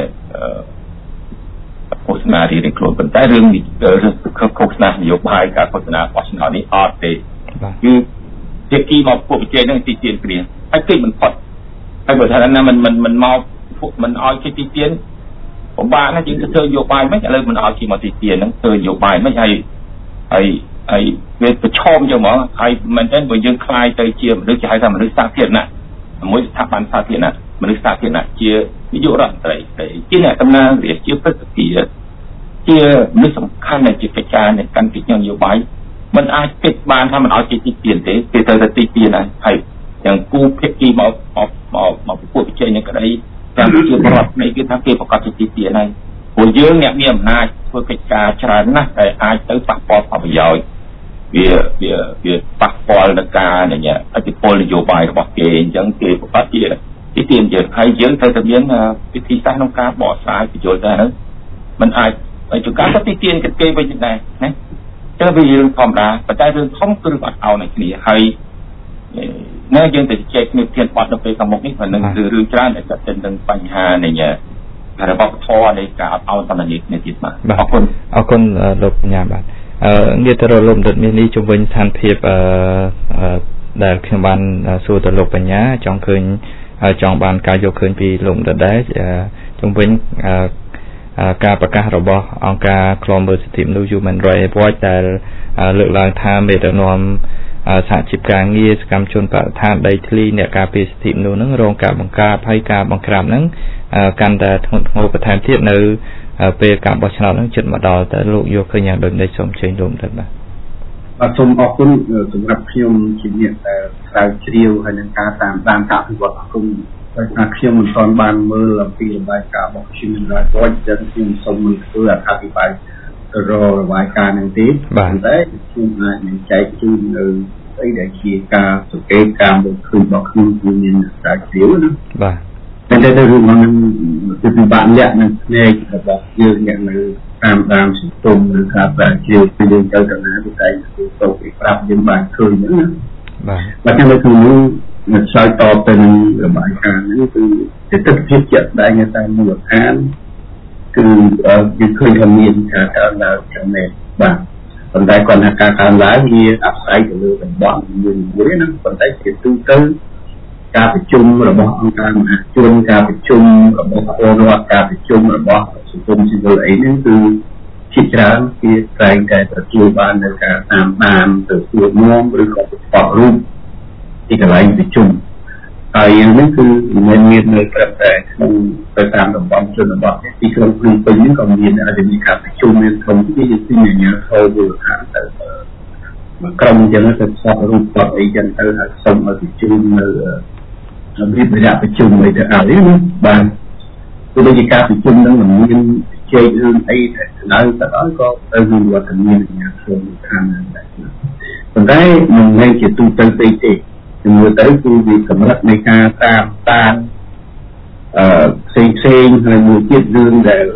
ឃោសនារៀងខ្លួនប៉ុន្តែរឿងឃោសនានយោបាយការឃោសនាបោះឆ្នោតនេះអត់ទេគឺជាគីមកពួកវិជ័យហ្នឹងទីទានគ្នាហើយគេមិនផុតហើយបើថាណាមិនមកមិនឲ្យគេទីទានពិបាកណាស់យើងធ្វើនយោបាយមិនឥឡូវមិនឲ្យគេមកទីទានហ្នឹងធ្វើនយោបាយមិនហើយវាប្រឈមយកមកហើយមែនទេបើយើងខ្លាយទៅជាមនុស្សជាហៅថាមនុស្សសាធារណៈមួយស្ថាប័នសាធារណៈមនុស្សសាធារណៈជានាយករដ្ឋមន្ត្រីជាអ្នកតំណាងរាស្ត្រជាព្រឹទ្ធជាមនុស្សសំខាន់ដែលជាកិច្ចការនៃការពិនិត្យនយោបាយមិនអាចគិតបានថាមិនឲ្យទីទានទេគេត្រូវតែទីទានហើយយ៉ាងគូភាគីមកប្រកួតប្រជែងនឹងក្តីតាមជាបរដ្ឋនេះគឺថាគេប្រកាសជាទីទានហើយព្រោះយើងអ្នកមានអំណាចធ្វើកិច្ចការច្រើនណាស់ដែលអាចទៅប៉ះពាល់ផលប្រយោជន៍វាប៉ះពាល់ដល់ការអធិបុលនយោបាយរបស់គេអញ្ចឹងគេប្រកាសជាទីទានយើងហើយយើងត្រូវតែមានវិធីសាស្ត្រក្នុងការបកស្រាយបញ្យល់ទៅហ្នឹងมันអាចជួនកាលក៏ទីទានគេវិញដែរណាតែវារឿងធម្មតាប៉ុន្តែរឿងធំគឺអត់អោនឲ្យគ្នាហើយនៅយើងទៅជែកគ្នាធានបត់នៅពេលខាងមុខនេះក៏នឹងរឿងច្រើនដែលចាត់ទៅនឹងបញ្ហានៃរបបធម៌នៃការអត់អោនតំណែងគ្នាទៀតបាទអរគុណលោកបញ្ញាបាទងាកទៅរកលោកដុតនេះជំវិញស្ថានភាពដែលខ្ញុំបានសួរទៅលោកបញ្ញាចង់ឃើញចង់បានការយកឃើញពីលោកដុតដែរជំវិញការប្រកាសរបស់អង្គការឃ្លាំមើលសិទ្ធិមនុស្ស Human Rights Watch ដែលលើកឡើងថាមេដឹកនាំសហជីពការងារសកម្មជនបរិស្ថានដីធ្លីអ្នកការពារសិទ្ធិមនុស្សនឹងរងការបង្ក្រាបហើយការបង្ក្រាបនឹងកាន់តែធ្ងន់ធ្ងរបន្ថែមទៀតនៅពេលការបោះឆ្នោតនឹងជិតមកដល់តែលោកយកឃើញយ៉ាងដូចម្តេចសូមជើញលោកទៅបាទសូមអរគុណសម្រាប់ខ្ញុំជាអ្នកដែលស្រាវជ្រាវហើយនឹងការតាមដានការអភិវឌ្ឍសង្គមដោយសារខ្ញុំមិនទាន់បានមើលអំពីរបាយការណ៍របស់ Human Rights Watch ដែលខ្ញុំសូមធ្វើអធិប្បាយទៅរករបាយការណ៍នឹងទេប៉ុន្តែខ្ញុំអាចនឹងចែកជូននៅស្អីដែលជាការសង្កេតការមើលឃើញរបស់ខ្ញុំគឺមានស្រាវជ្រាវណាបាទតែរឿងហ្នឹងគឺពិបាកលាក់នឹងភ្នែករបស់យើងអ្នកនៅតាមសង្គមឬការស្រាវជ្រាវពីយើងទៅទៅណាទៅតែទៅពីប្រាប់យើងបានឃើញហ្នឹងណាបាទតែនៅក្នុងនោះមិនឆ្លើយតបទៅនឹងរបាយការណ៍នេះគឺទស្សនវិជ្ជាដែលតាមមូលដ្ឋានគឺយើងឃើញថាមានការកើនឡើងចំណេះបាទប៉ុន្តែគាត់ថាការកើនឡើងវាអាស្រ័យទៅលើតំបន់មួយណាប៉ុន្តែជាទូទៅការប្រជុំរបស់អង្គការមហាជនការប្រជុំរបស់ពលរដ្ឋការប្រជុំរបស់សង្គមស៊ីវិលអីហ្នឹងគឺជាច្រើនគេតែងតែទទួលបាននៅការតាមដានទៅសួរនាំឬក៏បករូបទីកន្លែងប្រជុំហើយយ៉ាងនេះគឺមិនមាននៅប្រតែក្នុងទៅតាមតំបន់ជនបទទីក្រុងភ្នំពេញនេះក៏មានអាចមានការប្រជុំមានក្រុមទីជាញ៉ាំចូលមូលដ្ឋានទៅមកក្រុមចឹងទៅស្បរូបបទអីចឹងទៅហើយសុំឲ្យប្រជុំនៅរបៀបរយៈប្រជុំអីទៅឲ្យណាបាទទោះបីជាការប្រជុំនឹងមិនមានជ័យរឿងអីតែនៅទៅដល់ក៏ទៅមានវត្តមានញ៉ាំចូលមូលដ្ឋានដែរប៉ុន្តែមិនមែនជាទូទៅពេកទេជំនួសទៅគឺវាកម្រិតនៃការតាមដានផ្សេងហើយមួយទៀតរឿងដែល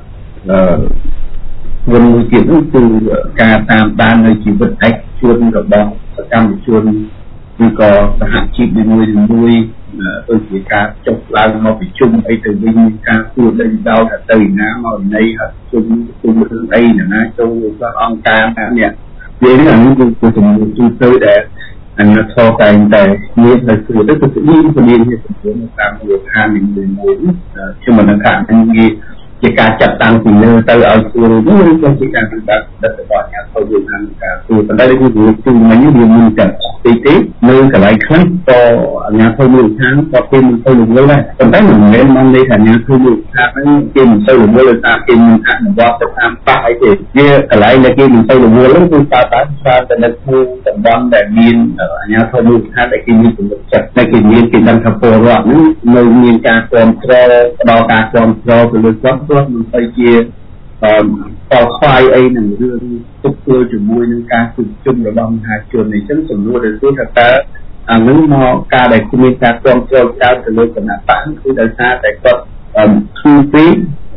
មួយទៀតនោះគឺការតាមដាននៅជីវិតឯកជនរបស់សកម្មជនឬក៏សហជីពនីមួយដូចជាការចុះឡើងមកប្រជុំអីទៅវិញការសួរដេញដោលថាទៅណាមកណីហើយជុំរឿងអីណាចូលដល់អង្គការនេះវានេះអានេះគឺជំនួសទូទៅដែលអញ្ញាធរតែងតែមាននៅគឺទៅមានពលានជាចំនួនតាមមូលដ្ឋាននីមួយៗខ្ញុំមិនដឹងថានឹងជាការចាត់តាំងពីលើទៅឲ្យស្រួលនោះគឺជាការសម្រាប់ដិតរបស់អាជ្ញាធរយើងតាមការធ្វើប៉ុន្តែយើងនិយាយពីមិញវាមានតែទីទីនៅកន្លែងខ្លះក៏អាជ្ញាធរមូលដ្ឋានក៏គេមិនទៅលំលើដែរប៉ុន្តែមិនមែនមកន័យថាអាជ្ញាធរមូលដ្ឋានហ្នឹងគេមិនទៅលំលើដោយសារគេមិនអនុវត្តទៅតាមច្បាប់អីទេវាកន្លែងដែលគេមិនទៅលំលើហ្នឹងគឺតើតែនៅក្នុងតំបន់ដែលមានអាជ្ញាធរមូលដ្ឋានដែលគេមានទំនុកចិត្តដែលគេមានគេដឹងថាពលរដ្ឋហ្នឹងនៅមានការគ្រប់គ្រងផ្ដល់ការគ្រប់គ្រងទៅលើគាត់មិនទៅជាតខ្វាយអីនឹងរឿងទុកធ្វើជាមួយនឹងការជួបជុំរបស់មហាជនអញ្ចឹងសំណួរដែលសួរថាតើអានឹងមកការដែលគ្មានការគ្រប់គ្រងកើតទៅលើគណៈបកគឺដោយសារតែគាត់ធ្វើពី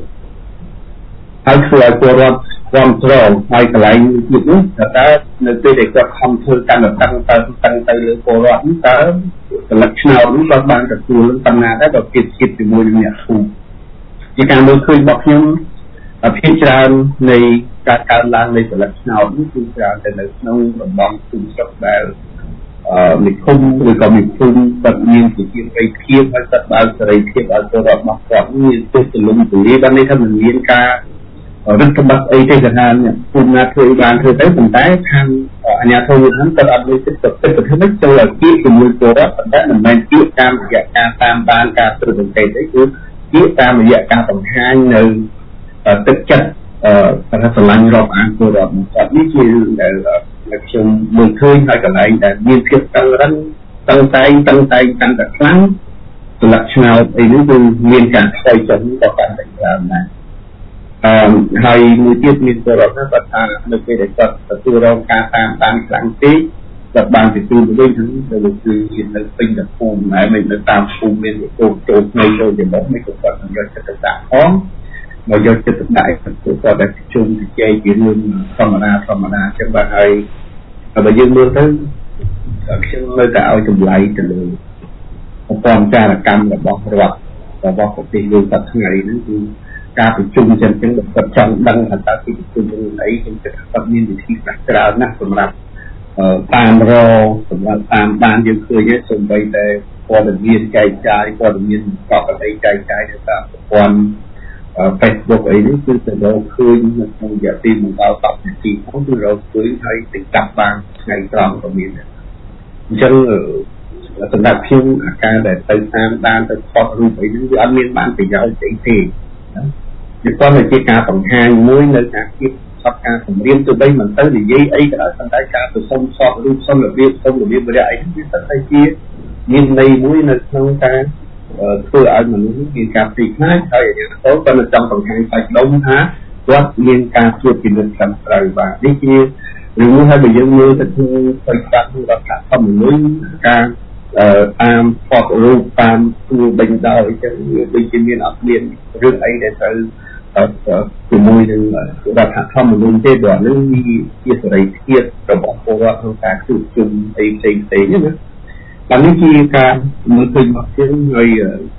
ហើយធ្វើឲ្យពលរដ្ឋគ្រប់គ្រងហើយកន្លែងទៀតនោះតើនៅពេលដែលគាត់ខំធ្វើកម្មតាំងទៅលើពលរដ្ឋនោះតើផលិតឆ្នោតនោះគាត់បានទទួលតំណាងដែរក៏គិតជាមួយនឹងអ្នកភូមិជាការមើលឃើញរបស់ខ្ញុំភាគច្រើននៃការកើនឡើងនៃផលិតឆ្នោតនេះគឺច្រើនតែនៅក្នុងតំបន់ភូមិស្រុកដែលនិគមឬក៏និភូមិគាត់មានប្រជាប្រិយភាពហើយគាត់បើកសេរីភាពឲ្យពលរដ្ឋរបស់គាត់មានទស្សនវិជ្ជាបានន័យថាមិនមានការរឹតបន្តឹងអីទេគាត់ថាភូមិណាធ្វើបានធ្វើទៅប៉ុន្តែខាងអាជ្ញាធរនោះគាត់អត់មានសិទ្ធិប្រតិបត្តិចូលឲ្យគៀកជាមួយពលរដ្ឋប៉ុន្តែមិនមែនគៀកតាមរយៈការតាមដានការត្រួតពិនិត្យទេគឺគៀកតាមរយៈការបង្ហាញនៅទឹកចិត្តថាស្រឡាញ់រាប់អានពលរដ្ឋមកគាត់នេះជារឿងដែលខ្ញុំមើលឃើញហើយកន្លែងដែលមានភាពតឹងរ៉ឹងតឹងតែងកាន់តែខ្លាំងស្លឹកឆ្នោតអីនេះគឺមានការខ្សោយចុះក៏កាន់តែច្រើនដែរហើយមួយទៀតមានពលរដ្ឋណាគាត់ថានៅពេលដែលគាត់ទទួលរងការតាមដានខ្លាំងពេកគាត់បានទទួលវិញទៅគឺជានៅពេញតែភូមិហើយមិននៅតាមភូមិមានចូលផ្នែកចូលចំណុចនេះក៏គាត់យកចិត្តទុកដាក់ផងមកយកចិត្តទុកដាក់គាត់ដែលជុំជជែកពីរឿងធម្មតាចឹងបាទហើយបើយើងមើលទៅខ្ញុំនៅតែឲ្យតម្លៃទៅលើប្រព័ន្ធចារកម្មរបស់រដ្ឋរបស់ប្រទេសយើងសប្តាហ៍ថ្ងៃនេះគឺការប្រជុំចឹងគាត់ចង់ដឹងថាតើទីប្រជុំរឿងអីខ្ញុំគិតថាគាត់មានវិធីសាស្ត្រច្រើនណាស់សម្រាប់តាមរសម្រាប់តាមបានយើងឃើញហ្នឹងសូម្បីតែព័ត៌មានចែកចាយព័ត៌មានប្រកបដោយចែកចាយទៅតាមប្រព័ន្ធFacebook អីនេះគឺទៅរកឃើញនៅក្នុងរយៈពេល1ដល់10នាទីហ្នឹងគឺរកឃើញហើយទៅចាប់បានថ្ងៃត្រង់ក៏មានដែរអញ្ចឹងសម្រាប់ខ្ញុំអាការដែលទៅតាមដានទៅថតរូបអីហ្នឹងវាអត់មានបានប្រយោជន៍ស្អីទេវាគាត់តែជាការបង្ហាញមួយនៅការគៀបសពការសម្រៀបទៅបីមិនទៅនិយាយអីក៏ដោយតែការទៅសុំសក់រូបសុំរបៀបវរៈអីវាស្ថិតតែជាមានន័យមួយនៅក្នុងការធ្វើឲ្យមនុស្សមានការទីខ្លាចហើយអាជ្ញាធរក៏ចង់បង្ហាញផ្សាច់ដុំថាគាត់មានការត្រួតពិនិត្យត្រឹមត្រូវបាទនេះជារឿងមួយហើយបើយើងមើលទៅក្នុងបរិបទរដ្ឋធម្មនុញ្ញការតាមផតរូបតាមទួបេញដោអញ្ចឹងដូចជាមានអត់មានរឿងអីដែលត្រូវជាមួយនឹងរដ្ឋធម្មនុញ្ញទេព្រោះនឹងជាសេរីភាពរបស់ពលរដ្ឋក្នុងការជួបជុំអីផ្សេងៗណាបាទនេះជាការមើលឃើញរបស់ខ្ញុំហើយ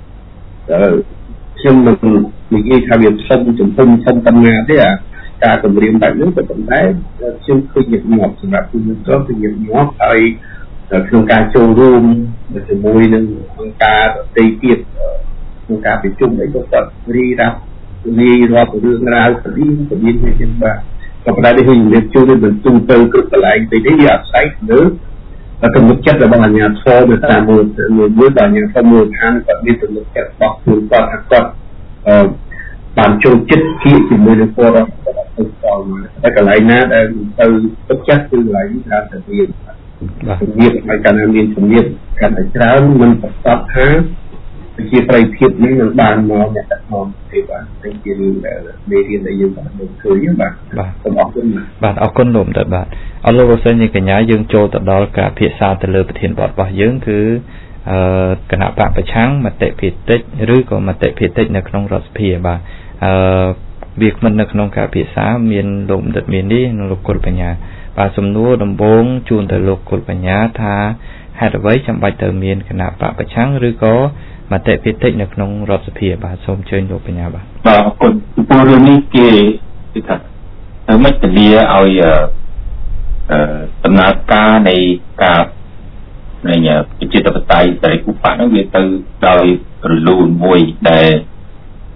ខ្ញុំមិននិយាយថាវាសុំចំពុំសុំតំណាទេអាការគម្រាមបែបនេះក៏ប៉ុន្តែខ្ញុំឃើញញឹកញាប់សម្រាប់ពលរដ្ឋគឺញឹកញាប់ហើយក្នុងការចូលរួមជាមួយនឹងអង្គការដទៃទៀតក្នុងការប្រជុំអីក៏គាត់រីរាប់រឿងរ៉ាវស្ដីមានវាចឹងបាទក៏ប៉ុន្តែនេះខ្ញុំនិយាយជួយនឹងទូទៅគ្រប់កន្លែងទៅនេះវាអាស្រ័យលើទំនុកចិត្តរបស់អាជ្ញាធរនៅតាមមួយអាជ្ញាធរមូលដ្ឋានគាត់មានទំនុកចិត្តរបស់ខ្លួនគាត់ថាគាត់បានចូលចិត្តគៀកជាមួយនឹងពលរដ្ឋទៅដល់មកតែកន្លែងណាដែលទៅទឹកចិត្តគឺកន្លែងនេះថាទៅមានជំនាញហើយកាលណាមានជំនាញកាន់តែច្រើនមិនប្រកបថាជាប្រិយភាពនេះនឹងបានមកអ្នកដឹកនាំទេបាទនេះជារឿងដែលមេរៀនដែលយើងបានមើលឃើញបាទសូមអរគុណបាទអរគុណលោកតើបាទអរលោកលោកសិនជាកញ្ញាយើងចូលទៅដល់ការពិភាក្សាទៅលើប្រធានបទរបស់យើងគឺគណៈបកប្រឆាំងមតិភាគតិចឬក៏មតិភាគតិចនៅក្នុងរដ្ឋសភាបាទវាគ្មិននៅក្នុងការពិភាក្សាមានលោកបណ្ឌិតមាននេះនិងលោកគុលបញ្ញាបាទសំណួរដំបូងជូនទៅលោកគុលបញ្ញាថាហេតុអ្វីចាំបាច់ទៅមានគណៈបកប្រឆាំងឬក៏មតិភាគតិចនៅក្នុងរដ្ឋសភាបាទសូមអញ្ជើញលោកបញ្ញាបាទអរគុណពលរឿងនេះគេថាមិនទលាឲ្យដំណើរការនៃការប្រជាធិបតេយ្យសេរីគូបកនោះវាទៅដោយរលូនមួយដែល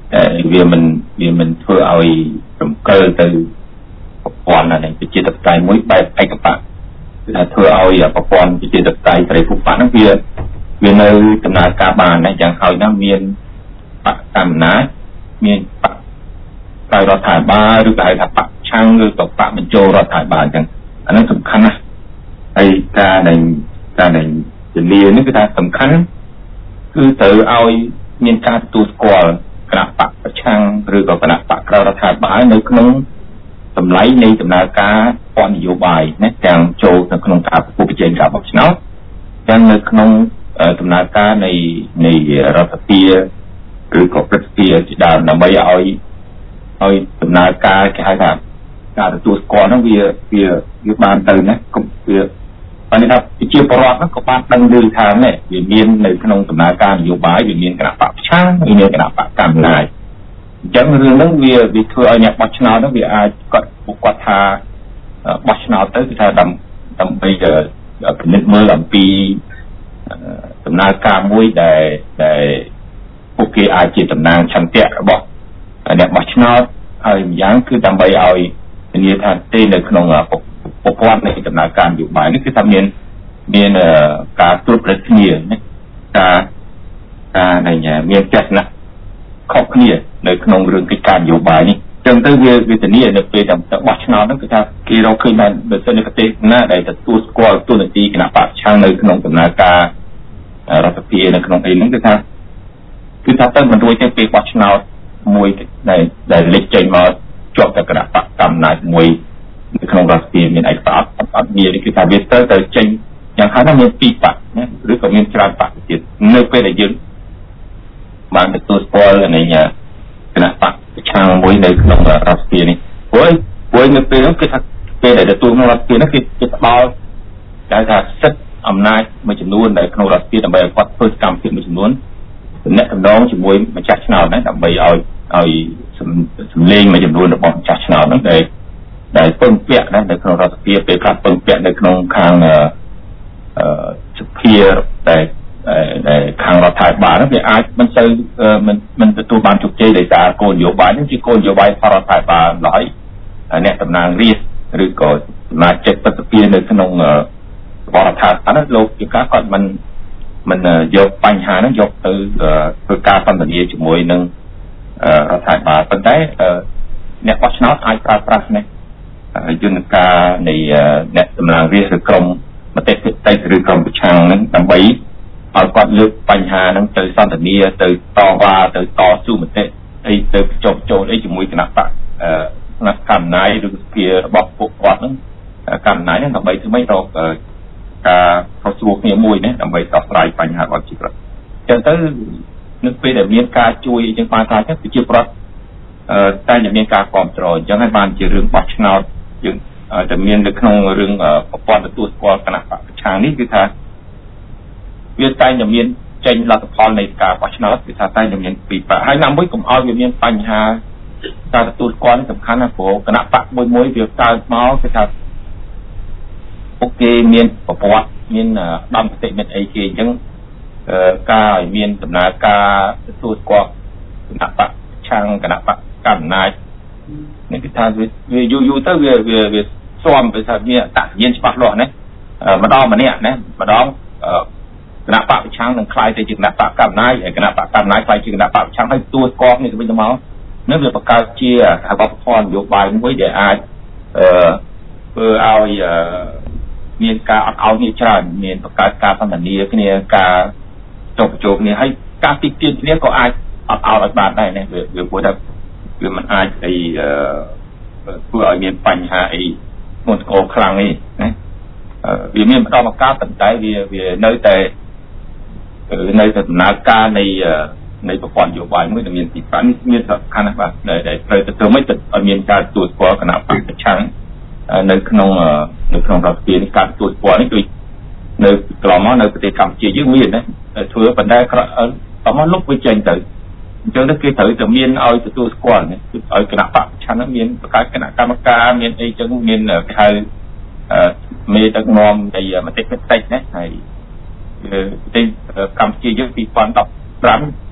វាមិនធ្វើឲ្យរំកិលទៅប្រព័ន្ធនៃប្រជាធិបតេយ្យមួយបែបឯកបកគឺថាធ្វើឲ្យប្រព័ន្ធប្រជាធិបតេយ្យសេរីភូមិបកហ្នឹងវានៅដំណើរការបានណាយ៉ាងហើយណាមានបកកម្មអំណាចមានបកក្រៅរដ្ឋាភិបាលឬក៏ហៅថាបកឆាំងឬក៏បកបញ្ចូលរដ្ឋាភិបាលអញ្ចឹងអាហ្នឹងសំខាន់ណាស់ហើយការដែលទលានេះគឺថាសំខាន់គឺត្រូវឲ្យមានការទទួលស្គាល់គណៈបកប្រឆាំងឬក៏គណៈបកក្រៅរដ្ឋាភិបាលនៅក្នុងតម្លៃនៃដំណើរការព័ន្ធនយោបាយណាទាំងចូលនៅក្នុងការប្រគល់ប្រជែងការបោះឆ្នោតទាំងនៅក្នុងដំណើរការនៃរដ្ឋសភាឬក៏ព្រឹទ្ធសភាជាដើមដើម្បីឲ្យដំណើរការគេហៅថាការទទួលស្គាល់ហ្នឹងវាបានទៅណាវាបានថាជាបរិបទហ្នឹងក៏បានដឹងឮថានេះវាមាននៅក្នុងដំណើរការនយោបាយវាមានគណៈបកប្រឆាំងវាមានគណៈបកកម្មអំណាចអញ្ចឹងរឿងហ្នឹងវាធ្វើឲ្យអ្នកបោះឆ្នោតហ្នឹងវាអាចគាត់ថាបោះឆ្នោតទៅគឺថាដើម្បីពិនិត្យមើលអំពីដំណើរការមួយដែលពួកគេអាចជាតំណាងឆន្ទៈរបស់អ្នកបោះឆ្នោតហើយម្យ៉ាងគឺដើម្បីឲ្យធានាថាទេនៅក្នុងប្រព័ន្ធនៃដំណើរការនយោបាយនេះគឺថាមានការត្រួតពិនិត្យគ្នាណាការមានចលនាខុសគ្នានៅក្នុងរឿងកិច្ចការនយោបាយនេះចឹងទៅវាធានានៅពេលតែបោះឆ្នោតហ្នឹងគឺថាគេរកឃើញបានបើសិនប្រទេសណាដែលទទួលស្គាល់ទូនាទីគណៈបកប្រឆាំងនៅក្នុងដំណើរការរដ្ឋសភានៅក្នុងអីហ្នឹងគឺថាទៅមិនរួចទេពេលបោះឆ្នោតមួយដែលលេចចេញមកជាប់តែគណៈបកកម្មអំណាចមួយនៅក្នុងរដ្ឋសភាមានឯកបកអត់មានគឺថាវាទៅចេញយ៉ាងហោចណាស់មានពីរបកណាឬក៏មានច្រើនបកទៀតនៅពេលដែលយើងបានទទួលស្គាល់នៃគណៈបកប្រឆាំងមួយនៅក្នុងរដ្ឋសភានេះព្រោះនៅពេលនោះគឺថាពេលដែលទទួលក្នុងរដ្ឋសភានោះគេផ្ដល់គេថាសិទ្ធិអំណាចមួយចំនួននៅក្នុងរដ្ឋសភាដើម្បីឲ្យគាត់ធ្វើសកម្មភាពមួយចំនួនតំណែងតំណងជាមួយម្ចាស់ឆ្នោតហ្នឹងដើម្បីឲ្យសម្លេងមួយចំនួនរបស់ម្ចាស់ឆ្នោតហ្នឹងដែលពឹងពាក់នៅក្នុងរដ្ឋសភាពេលខ្លះពឹងពាក់នៅក្នុងខាងសភាដែលខាងរដ្ឋាភិបាលហ្នឹងវាអាចមិនទទួលបានជោគជ័យដោយសារគោលនយោបាយហ្នឹងជាគោលនយោបាយរបស់រដ្ឋាភិបាលឡើយអ្នកតំណាងរាស្ត្រឬក៏សមាជិកប្រតិភិនៅក្នុងរដ្ឋាភិបាលហ្នឹងលោកជាការគាត់មិនយកបញ្ហាហ្នឹងយកទៅធ្វើការសន្ទនាជាមួយនឹងរដ្ឋាភិបាលប៉ុន្តែអ្នកបោះឆ្នោតអាចប្រើប្រាស់នេះយន្តការនៃអ្នកតំណាងរាស្ត្រឬក្រុមមតិវិទ្យាឬក្រុមប្រឆាំងហ្នឹងដើម្បីឲ្យគាត់លើកបញ្ហាហ្នឹងទៅសន្ទនាទៅតវ៉ាទៅតស៊ូមតិអីទៅចូលអីជាមួយគណៈបកគណៈកម្មអំណាចឬសភារបស់ពួកគាត់ហ្នឹងកម្មអំណាចហ្នឹងដើម្បីធ្វើម៉េចរកការខុសឆ្គងគ្នាមួយណាដើម្បីដោះស្រាយបញ្ហារបស់ជីវិតអញ្ចឹងទៅនៅពេលដែលមានការជួយអញ្ចឹងបានថាប្រជាប្រដ្ឋតែមានការគ្រប់គ្រងអញ្ចឹងហើយបានជារឿងបោះឆ្នោតយើងតែមាននៅក្នុងរឿងប្រព័ន្ធទទួលស្គាល់គណៈបកប្រឆាំងនេះគឺថាវាតែមានចេញលទ្ធផលនៃការបោះឆ្នោតគឺថាតែមានពីបកហើយណាមួយកុំឲ្យវាមានបញ្ហាការទទួលស្គាល់នេះសំខាន់ណាស់ព្រោះគណៈបកមួយវាកើតមកគឺថាពួកគេមានប្រវត្តិមានដំណតិមិត្តអីគេអញ្ចឹងការឲ្យមានដំណើរការទទួលស្គាល់គណៈបកឆាំងគណៈបកកម្មអំណាចនេះគឺថាវាយូរទៅវាស្វាំទៅថាមានអត្តសញ្ញាណច្បាស់លាស់ណាម្ដងម្នាក់ណាម្ដងគណៈបកប្រឆាំងនឹងខ្លាយទៅជាគណៈបកកម្មអំណាចហើយគណៈបកកម្មអំណាចខ្លាយជាគណៈបកប្រឆាំងហើយទទួលស្គាល់នេះទៅវិញទៅមកនេះវាបង្កើតជាវប្បធម៌នយោបាយមួយដែលអាចធ្វើឲ្យមានការអត់ឱនគ្នាច្រើនមានបង្កើតការសន្ទនាគ្នាការចុះបញ្ចូលគ្នាហើយការទីទានគ្នាក៏អាចអត់ឱនឲ្យបានដែរណាវាព្រោះថាវាមិនអាចអីធ្វើឲ្យមានបញ្ហាអីធ្ងន់ធ្ងរខ្លាំងទេណាវាមានម្ដងម្កាលប៉ុន្តែវានៅតែដំណើរការនៃប្រព័ន្ធនយោបាយមួយដែលមានទីផ្សារនេះមានសំខាន់ណាស់បាទដែលត្រូវទៅធ្វើម៉េចឲ្យមានការទទួលស្គាល់គណៈបកប្រឆាំងនៅក្នុងរដ្ឋសភានេះការទទួលស្គាល់នេះដូចនៅកន្លងមកនៅប្រទេសកម្ពុជាយើងមានណាធ្វើប៉ុន្តែតោះមកលុបវាចេញទៅអញ្ចឹងទៅគេត្រូវតែមានឲ្យទទួលស្គាល់នេះគឺឲ្យគណៈបកប្រឆាំងមានបង្កើតគណៈកម្មការមានអីចឹងមានគេហៅមេដឹកនាំនៃមតិវិទ្យាណាហើយប្រទេសកម្ពុជាយើង2015ជា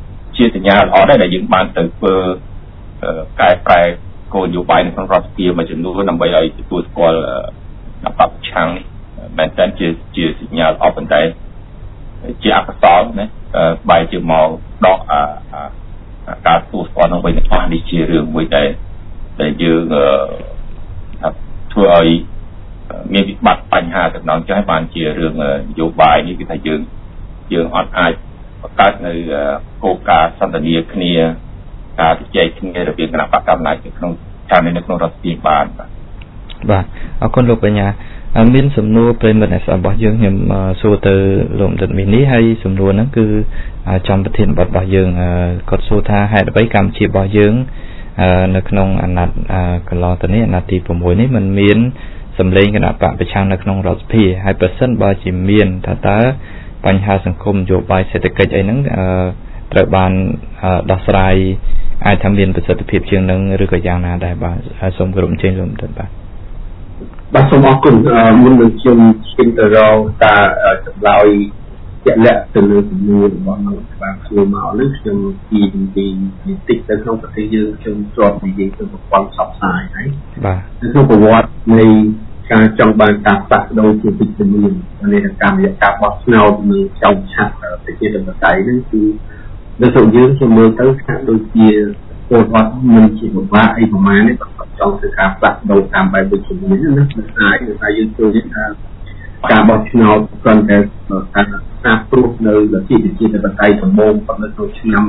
ជាសញ្ញាល្អដែរដែលយើងបានទៅធ្វើកែប្រែគោលនយោបាយនៅក្នុងរដ្ឋសភាមួយចំនួនដើម្បីឲ្យទទួលស្គាល់បបឆាំងមែនតើជាសញ្ញាល្អប៉ុន្តែជាអកុសលណាបែរជាមកដកការទទួលស្គាល់នឹងវិញអស់នេះជារឿងមួយដែលយើងធ្វើឲ្យមានវិបត្តិបញ្ហាតំណងចាស់បានជារឿងនយោបាយនេះគឺថាយើងអត់អាចបង្កើតនៅគោលការណ៍សន្ទនាគ្នាការជជែកគ្នារវាងគណៈបកកម្មាធិការក្នុងការនៅក្នុងរដ្ឋសភាបានបាទអរគុណលោកបញ្ញាមានសំណួរប្រិមត្តរបស់យើងខ្ញុំសួរទៅលោកដិតមីនីហើយសំណួរហ្នឹងគឺចំប្រធានបទរបស់យើងគាត់សួរថាហេតុអ្វីកម្ពុជារបស់យើងនៅក្នុងអាណត្តិកន្លងទៅនេះអាណត្តិទី6នេះมันមានសម្លេងគណៈបកប្រឆាំងនៅក្នុងរដ្ឋសភាហើយប្រសិនបើជាមានថាតើបញ្ហាសង្គមនយោបាយសេដ្ឋកិច្ចអីហ្នឹងត្រូវបានដោះស្រាយអាចថាមានប្រសិទ្ធភាពជាងនឹងឬក៏យ៉ាងណាដែរបាទសូមគោរពអញ្ជើញលោកដិតបាទសូមអរគុណមុននឹងខ្ញុំឈានទៅរកការចម្លើយជាក់លាក់ទៅលើសំណួររបស់លោកបានសួរមកនេះខ្ញុំពីនីតិទៅក្នុងប្រទេសយើងខ្ញុំជាប់និយាយទៅប្រព័ន្ធផ្សព្វផ្សាយហើយបាទក្នុងប្រវត្តិនៃការចង់បានការផ្លាស់ប្ដូរជាវិជ្ជមាននៃកម្មវិធីការបោះឆ្នោតនៅចំឆាត់ប្រជាធិបតេយ្យនេះគឺនៅក្នុងយើងខ្ញុំមើលទៅថាដូចជាពលរដ្ឋមិនជាពិបាកអីប្រហែលនេះគាត់ចង់ធ្វើការផ្លាស់ប្ដូរតាមបែបវិជ្ជមានណាដោយសារយើងចូលនិយាយថាការបោះឆ្នោតគ្រាន់តែការព្រោះនៅលទ្ធិប្រជាធិបតេយ្យដំបូងនៅក្នុងឆ្នាំ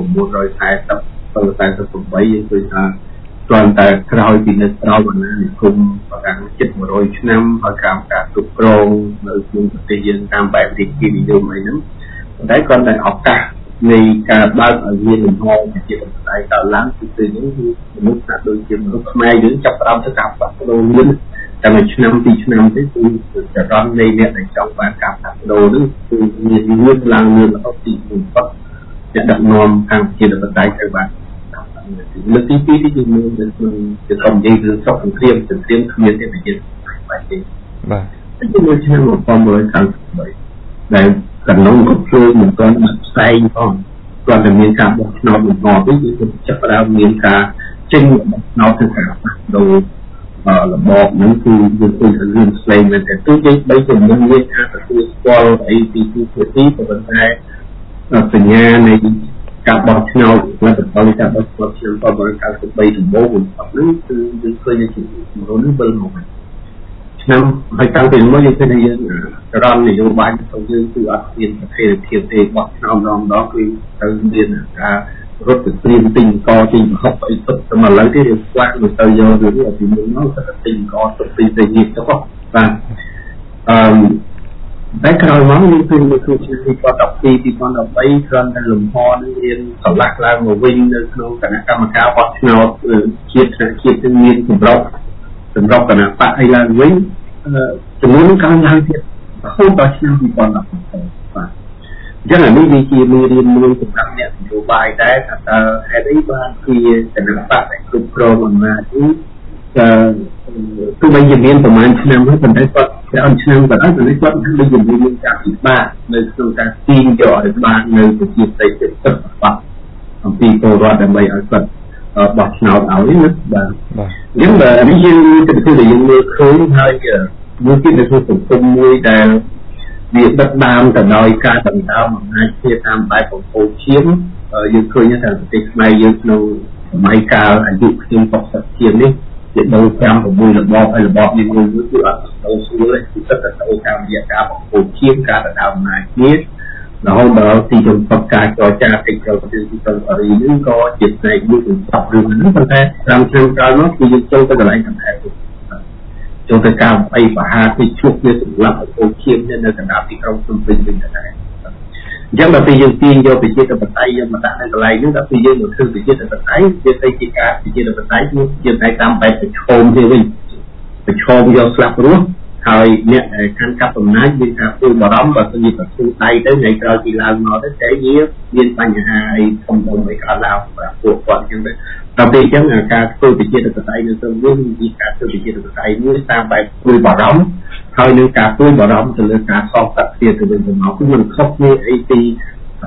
1948យើងឃើញថាគ្រាន់តែក្រោយពីនៅក្រោយបណ្ណានិគមប្រហែលជិត100ឆ្នាំហើយការគ្រប់គ្រងនៅក្នុងប្រទេសយើងតាមបែបរាជានិយមអីហ្នឹងតែគ្រាន់តែឱកាសនៃការបើកឲ្យមានលំហប្រជាធិបតេយ្យកើតឡើងគឺពេលនេះគឺមនុស្សថាដូចជាមនុស្សខ្មែរយើងចាប់ផ្ដើមធ្វើការផ្លាស់ប្ដូរមានតែមួយឆ្នាំពីរឆ្នាំទេគឺចរន្តនៃអ្នកដែលចង់បានការផ្លាស់ប្ដូរនេះគឺមានលឿនឡើងលឿនរហូតទីបំផុតដែលដឹកនាំខាងប្រជាធិបតេយ្យទៅបានលើកទី2ទីយើងមានគឺក្រុមនិយាយរឿងសង្គ្រាមគ្មានទេប្រជាធិបតេយ្យបាទពីឆ្នាំ1993ដែលកណ្ដុងក៏ជួយមិនទាន់ផ្សាយផងគ្រាន់តែមានការបោះឆ្នោតបំផុតនេះគឺចាប់ផ្ដើមមានការចេញបោះឆ្នោតទៅការផ្លាស់ប្ដូររបបនេះគឺយើងឃើញថារឿងស្លេងមែនតែទោះបីជាមិនមានការទទួលស្គាល់អីពីទីប្រទេសក៏ប៉ុន្តែសញ្ញានៃការបោះឆ្នោតលទ្ធផលនៃការបោះឆ្នោតឆ្នាំ1993ដំបូងបំផុតនេះគឺយើងឃើញជាជំរុញវិលមកឆ្នាំហើយតាំងពីមុនយើងឃើញថាយើងរំនយោបាយរបស់យើងគឺអត់មានប្រភេទភាពទេបោះឆ្នោតម្ដងគឺទៅមានការរត់ទៅព្រៀនទិញកទិញប្រហុកអីទុកតែមកឥឡូវទេវាខ្វះទៅយករឿងពីមុនមកទៅទិញកទុកពីទៅទៀតទៅបាទតែក្រោយមកយើងឃើញនៅក្នុងឆ្នាំ2012 2013គ្រាន់តែលំហនឹងរៀនឆ្លាស់ឡើងមកវិញនៅក្នុងគណៈកម្មការបោះឆ្នោតជាតិនឹងមានសម្រាប់គណៈបកអីឡើងវិញចំនួនកើនឡើងទៀតរហូតដល់ឆ្នាំ2017បាទអញ្ចឹងអានេះវាជាមេរៀនមួយសម្រាប់អ្នកនយោបាយដែរថាតើហេតុអីបានជាគណៈបកដែលគ្រប់គ្រងអំណាចនេះទោះបីជាមានប្រមាណឆ្នាំហើយប៉ុន្តែគាត់ច្រើនឆ្នាំក៏ដោយប៉ុន្តែគាត់មិនដូចជាមានការពិបាកនៅក្នុងការទាញយកឲ្យបាននៅប្រជាប្រិយចិត្តបាត់អំពីពលរដ្ឋដើម្បីឲ្យគាត់បោះឆ្នោតឲ្យណាបាទអញ្ចឹងបើនេះយើងទៅដែលយើងមើលឃើញហើយមួយទៀតនៅក្នុងសង្គមមួយដែលវាដឹកតាមទៅដោយការដណ្ដើមអំណាចជាតាមបែបបំពោឈាមយើងឃើញថាប្រទេសខ្មែរយើងក្នុងសម័យកាលអាយុខ្ញុំ60ជាងនេះជាដូរ5 6របបហើយរបបនេះមួយគឺអត់ដូរស្រួលទេគឺទឹកតែដូរតាមរយៈការបំពោឈាមការដណ្ដើមអំណាចនេះរហូតដល់ទីចំពោះការចរចាកិច្ចប្រជុំទីក្រុងប៉ារីសនេះក៏ជាផ្នែកមួយនៃសពរឿងនេះប៉ុន្តែតាមឆ្នាំក្រោយមកគឺយើងចូលទៅកន្លែងបន្ថែមចូលទៅការអីបហាទីឈប់វាសម្រាប់អូឈាមនៅកណ្ដាលទីក្រុងភ្នំពេញវិញដែរអញ្ចឹងដល់ពេលយើងទាញយកប្រជាធិបតេយ្យយកមកដាក់នៅកន្លែងនេះដល់ពេលយើងមកធ្វើប្រជាធិបតេយ្យវាទៅជាការប្រជាធិបតេយ្យយើងតែតាមបែបប្រឈមទៅវិញប្រឈមយកស្លាប់រស់ហើយអ្នកកាន់កាប់អំណាចមានការព្រួយបារម្ភបើនិយាយទៅទូដៃទៅថ្ងៃក្រោយពីឡើងមកទៅតែវាមានបញ្ហាអីធំអីកើតឡើងសម្រាប់ពួកគាត់អញ្ចឹងទៅដល់ពេលអញ្ចឹងការធ្វើប្រជាធិបតេយ្យនៅក្នុងនេះគឺការធ្វើប្រជាធិបតេយ្យមួយតាមបែបព្រួយបារម្ភហើយនឹងការព្រួយបារម្ភទៅលើការសងសឹកគ្នាទៅវិញទៅមកគឺមិនខុសគ្នាអីពី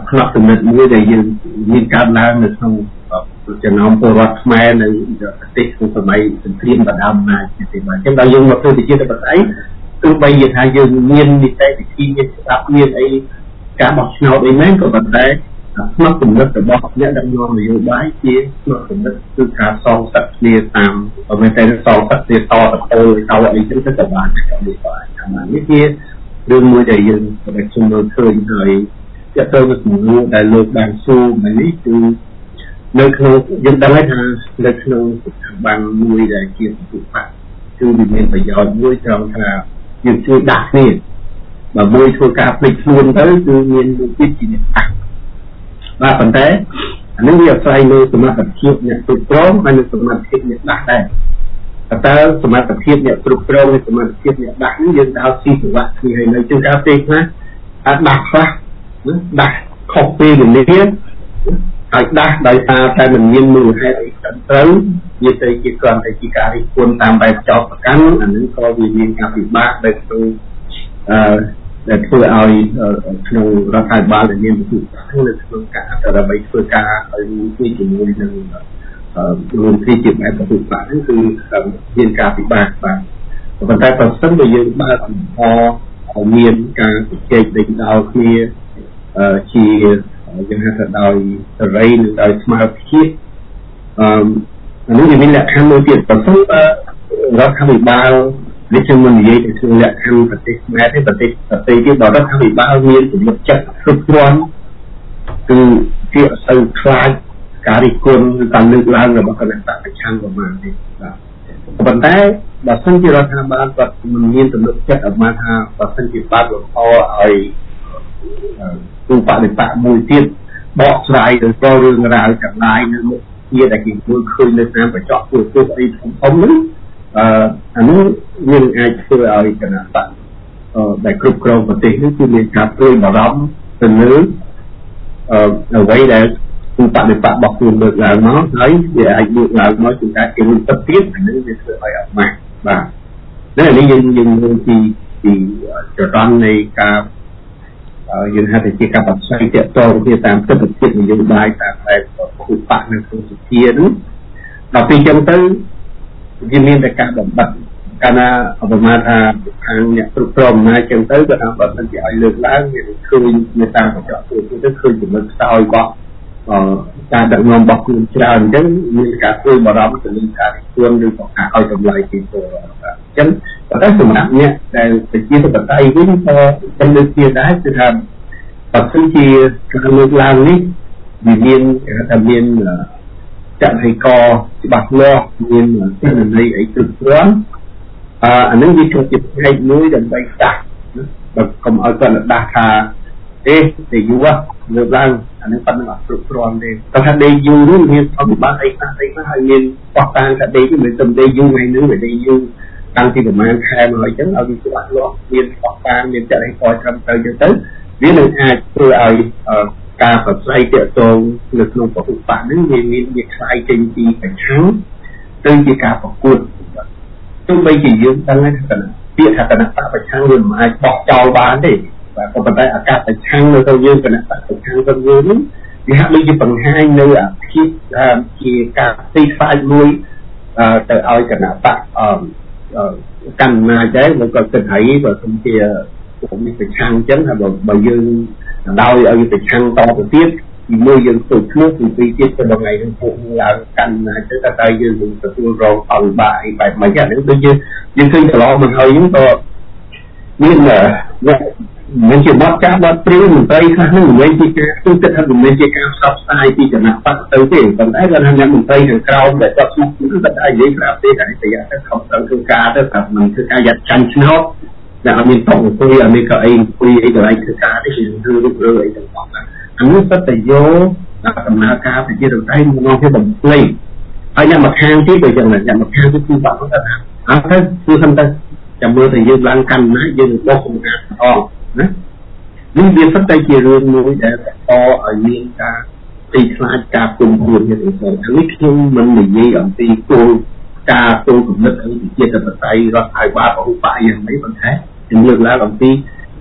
ផ្នែកចំណុចមួយដែលយើងមានការឡើងនៅក្នុងចំណោមពលរដ្ឋខ្មែរនៅប្រទេសក្នុងសម័យសង្គ្រាមបដាអំណាចទេបាទអញ្ចឹងដល់យើងមកធ្វើជាបតីទោះបីថាយើងមាននីតិវិធីមានស្ដាប់មានអីការបោះឆ្នោតអីមែនក៏ប៉ុន្តែផ្នែកចំណុចរបស់អ្នកដឹកនាំនយោបាយជាផ្នែកចំណុចគឺការសងសឹកគ្នាតាមមិនតែសងសឹកគ្នាតទៅអីចឹងទៅក៏បានដែរនេះជារឿងមួយដែលយើងខ្ញុំមើលឃើញហើយជាទៅនឹងសំណួរដែលលោកបានសួរមកនេះគឺនៅក្នុងយើងដឹងថានៅក្នុងស្ថាប័នមួយដែលជាសង្គមបកគឺវាមានប្រយោជន៍មួយត្រង់ថាយើងជួយដាក់គ្នាបើមួយធ្វើការភ្លេចខ្លួនទៅគឺមានមុខវិជ្ជាអ្នកដាក់បាទប៉ុន្តែអានេះវាអាស្រ័យលើសមត្ថភាពអ្នកគ្រប់គ្រងហើយនិងសមត្ថភាពអ្នកដាក់ដែរតើសមត្ថភាពអ្នកគ្រប់គ្រងនិងសមត្ថភាពអ្នកដាក់នេះយើងដើរស៊ីប្រវត្តិគ្នាហើយនៅជាងការទេខ្លះអាចដាក់ខ្លះដាក់ខុសពីវិញ្ញាណហើយដាស់ដោយសារតែមិនមានមូលហេតុអីត្រឹមត្រូវវាទៅជាគ្រាន់តែជាការរិះគន់តាមបែបចោទប្រកាន់អានឹងក៏វាមានការពិបាកដែលក្នុងដែលធ្វើឲ្យក្នុងរដ្ឋាភិបាលដែលមានវិធីនៅក្នុងការដើម្បីធ្វើការឲ្យមានជាមួយនឹងរួមគ្នាជាបែបប្រតិបត្តិហ្នឹងគឺមានការពិបាកបាទប៉ុន្តែប្រសិនបើយើងបើកអំហឲ្យមានការជជែកដេញដោលគ្នាជាយើងហៅថាដោយសេរីនិងដោយស្មារតីជាតិអានេះវាមានលក្ខខណ្ឌមួយទៀតប្រសិនបើរដ្ឋាភិបាលនេះខ្ញុំមិននិយាយទៅក្នុងលក្ខខណ្ឌប្រទេសខ្មែរទេប្រទេសទៀតដល់រដ្ឋាភិបាលមានទំនុកចិត្តគ្រប់គ្រាន់គឺគេអត់សូវខ្លាចការរិះគន់ឬការលើកឡើងរបស់គណៈបកប្រឆាំងប្រមាណទេបាទប៉ុន្តែបើសិនជារដ្ឋាភិបាលគាត់មិនមានទំនុកចិត្តឲ្យមកថាបើសិនជាបាត់លំអឲ្យទូបដិបត្តិមួយទៀតបកស្រាយទៅក៏រឿងរ៉ាវចំណាយនៅមុខទៀតដែលគេមើលឃើញនៅតាមកញ្ចក់ទូអីធំហ្នឹងអានោះយើងអាចធ្វើឲ្យគណៈបកដែលគ្រប់គ្រងប្រទេសនេះគឺមានការព្រួយបារម្ភទៅលើអ្វីដែលទូបដិបត្តិរបស់ខ្លួនលើកឡើងមកហើយវាអាចលើកឡើងមកជាការគេនឹងទឹកទៀតអានេះវាធ្វើឲ្យអត់ម៉ាស់បាទនេះយើងមើលពីចរន្តនៃការយើងហៅថាជាការបច្ចេកទេសតទៅតាមទស្សនវិជ្ជានយោបាយតាមបែបគូបកនៅក្នុងសភានោះដល់ពេលចឹងទៅវាមានតែការបំបត្តិកាលណាប្រមាណថាខាងអ្នកគ្រប់គ្រងអំណាចចឹងទៅក៏តាមបើសិនជាឲ្យលើកឡើងវាឃើញនៅតាមកញ្ចក់ទូទៅឃើញចំណុចខ្សោយរបស់ការដឹកនាំរបស់ខ្លួនច្រើនអញ្ចឹងមានការព្រួយបារម្ភទៅលើការជួនឬក៏ការឲ្យតម្លៃពីពលរដ្ឋអញ្ចឹងប៉ុន្តែសម្រាប់អ្នកដែលប្រជាធិបតេយ្យវិញក៏ខ្ញុំលើកទៀតដែរគឺថាបើសិនជាការលើកឡើងនេះវាមានថាមានចក្ខុកច្បាស់លាស់មានទិន្នន័យអីគ្រប់គ្រាន់អានឹងវាគឺជាផ្នែកមួយដើម្បីដាស់បើកុំឲ្យគាត់ដាស់ថាតែយូរលើកឡើងអានឹងប៉ុណ្្នឹងអត់គ្រប់គ្រាន់ទេគាត់ថាដេយូនេះមានផលវិបាកអីខ្លះហើយមានបោះតាំងថាដេយមិនទៅដេយូថ្ងៃនេះដេយូតាំងពីប្រហែលខែមកអញ្ចឹងឲ្យវាច្បាស់លាស់មានបោះតាំងមានចក្ខុត្រឹមត្រូវអញ្ចឹងទៅវានឹងអាចធ្វើឲ្យការប្រស្រ័យទាក់ទងនៅក្នុងពហុបកហ្នឹងវាខ្លាយចេញពីប្រឆាំងទៅជាការប្រកួតទោះបីជាយើងដឹងថាពាក្យថាគណៈបកប្រឆាំងវាមិនអាចបោះចោលបានទេបាទក៏ប៉ុន្តែអាកាសប្រឆាំងនៅទៅយើងគណៈបកប្រឆាំងទៅយើងនេះវាហាក់ដូចជាបង្ហាញនៅអាភាពជាការទីផ្សារមួយទៅឲ្យគណៈបកកាន់អំណាចដែរមិនក៏គិតហើយបើសិនជាពួកនេះប្រឆាំងអញ្ចឹងថាបើយើងដោយឲ្យប្រឆាំងតទៅទៀតពីមួយយើងទៅខ្លួនពីពីទៀតទៅដល់ថ្ងៃនេះពួកឡើងកាន់ណាទៅតែយើងនឹងទទួលរងផលវិបាកអីបែបម៉េចហ្នឹងដូចយើងឃើញកន្លងមកហើយហ្នឹងក៏មានមិនជាបាត់ចាស់បាត់ព្រីមន្ត្រីខ្លះហ្នឹងមិនជាការទូទឹកថាមិនជាការផ្សព្វផ្សាយពីគណៈបកទៅទេប៉ុន្តែគាត់ថាអ្នកមន្ត្រីខាងក្រោមដែលគាត់ស្មោះគឺគាត់អាចនិយាយប្រាប់ទេតែប្រយ័ត្នទៅខំត្រូវធ្វើការទៅថាមិនធ្វើការយ៉ាត់ចាញ់ឆ្នោតតែអត់មានតោះអង្គុយអត់មានក៏អីអង្គុយអីកន្លែងធ្វើការទេគឺធ្វើរូបរើអីទាំងអស់ហ្នឹងអានេះសិតតែយកដំណើរការប្រជាធិបតេយ្យមកនាំជាបំភ្លៃហើយអ្នកមកខាងទៀតដូចយ៉ាងណាអ្នកមកខាងទៀតគឺបាក់គាត់ថាអត់ទៅគឺសំតែចាំមើលតែយើងឡើងកាន់ណាយើងបោះសម្អាតអស់ណានេះវាសិតតែជារឿងមួយដែលបន្តឲ្យមានការទីខ្លាចការគុំខ្លួននេះទៅអានេះខ្ញុំមិននិយាយអំពីគោលការណ៍គំនិតអីប្រជាធិបតេយ្យរដ្ឋាភិបាលពហុបកយ៉ាងម៉េចប៉ុន្តែខ្ញុំលើកឡើងអំពី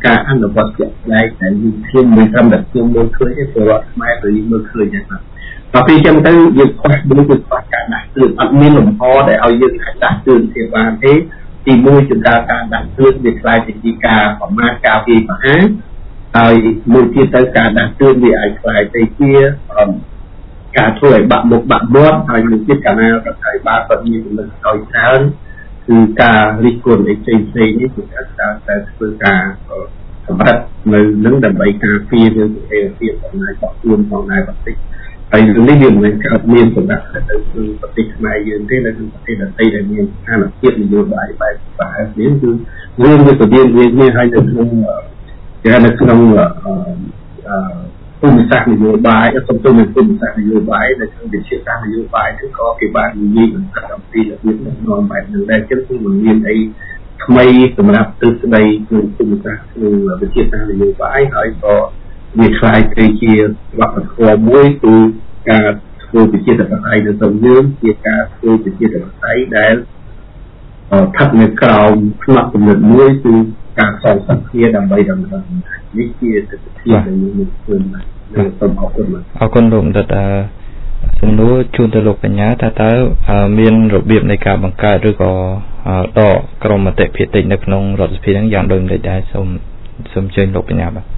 ការអនុវត្តជាក់ស្ដែងតែខ្ញុំមិនត្រឹមតែខ្ញុំមើលឃើញទេពលរដ្ឋខ្មែរទៅមើលឃើញហ្នឹងដល់ពេលចឹងទៅយើងខ្វះដូចខ្វះការដាស់តឿនអត់មានលំហដែលឲ្យយើងអាចដាស់តឿនជាបានទេទីមួយគឺការដាស់តឿនវាខ្លាយជាការប្រមាថការវាយប្រហារហើយមួយទៀតទៅការដាស់តឿនវាអាចខ្លាយទៅជាការធ្វើឲ្យបាក់មុខបាក់មាត់ហើយមួយទៀតកាលណារដ្ឋាភិបាលគាត់មានចំណុចខ្សោយច្រើនគឺការរិះគន់អីផ្សេងៗនេះគឺតែធ្វើការសម្រាប់នៅនឹងដើម្បីការពាររឿងសេរីភាពអំណាចរបស់ខ្លួនផងដែរបន្តិចហើយនេះវាមិនកើតមានសម្រាប់ទៅប្រទេសខ្មែរយើងទេនៅក្នុងប្រទេសដទៃដែលមានស្ថានភាពនយោបាយបែបប្រហែលនេះគឺរឿងវាស្ទៀងវាហើយនៅក្នុងភូមិសាស្ត្រនយោបាយសំទោសនឹងភូមិសាស្ត្រនយោបាយនៅក្នុងវិទ្យាសាស្ត្រនយោបាយគឺក៏គេបាននិយាយអំពីរបៀបដឹកនាំបែបហ្នឹងដែរចឹងគឺមិនមានអីថ្មីសម្រាប់ទស្សនវិជ្ជាក្នុងភូមិសាស្ត្រក្នុងវិទ្យាសាស្ត្រនយោបាយហើយក៏វាខ្លាយទៅជាវប្បធម៌មួយគឺការធ្វើវិទ្យាសាស្ត្រនៅក្នុងយើងជាការធ្វើវិទ្យាសាស្ត្រដែលស្ថិតនៅក្រោមផ្នែកគំនិតមួយគឺការសងសឹកគ្នាដើម្បីដំណើរនេះជាទស្សនវិជ្ជាដែលយើងឃើញនៅសូមអរគុណលោកដិតសំណួរជូនទៅលោកបញ្ញាតើមានរបៀបនៃការបង្កើតឬក៏ដកក្រុមមតិភាគតិចនៅក្នុងរដ្ឋសភាហ្នឹងយ៉ាងដូចម្តេចដែរសូមអញ្ជើញលោកបញ្ញាបាទ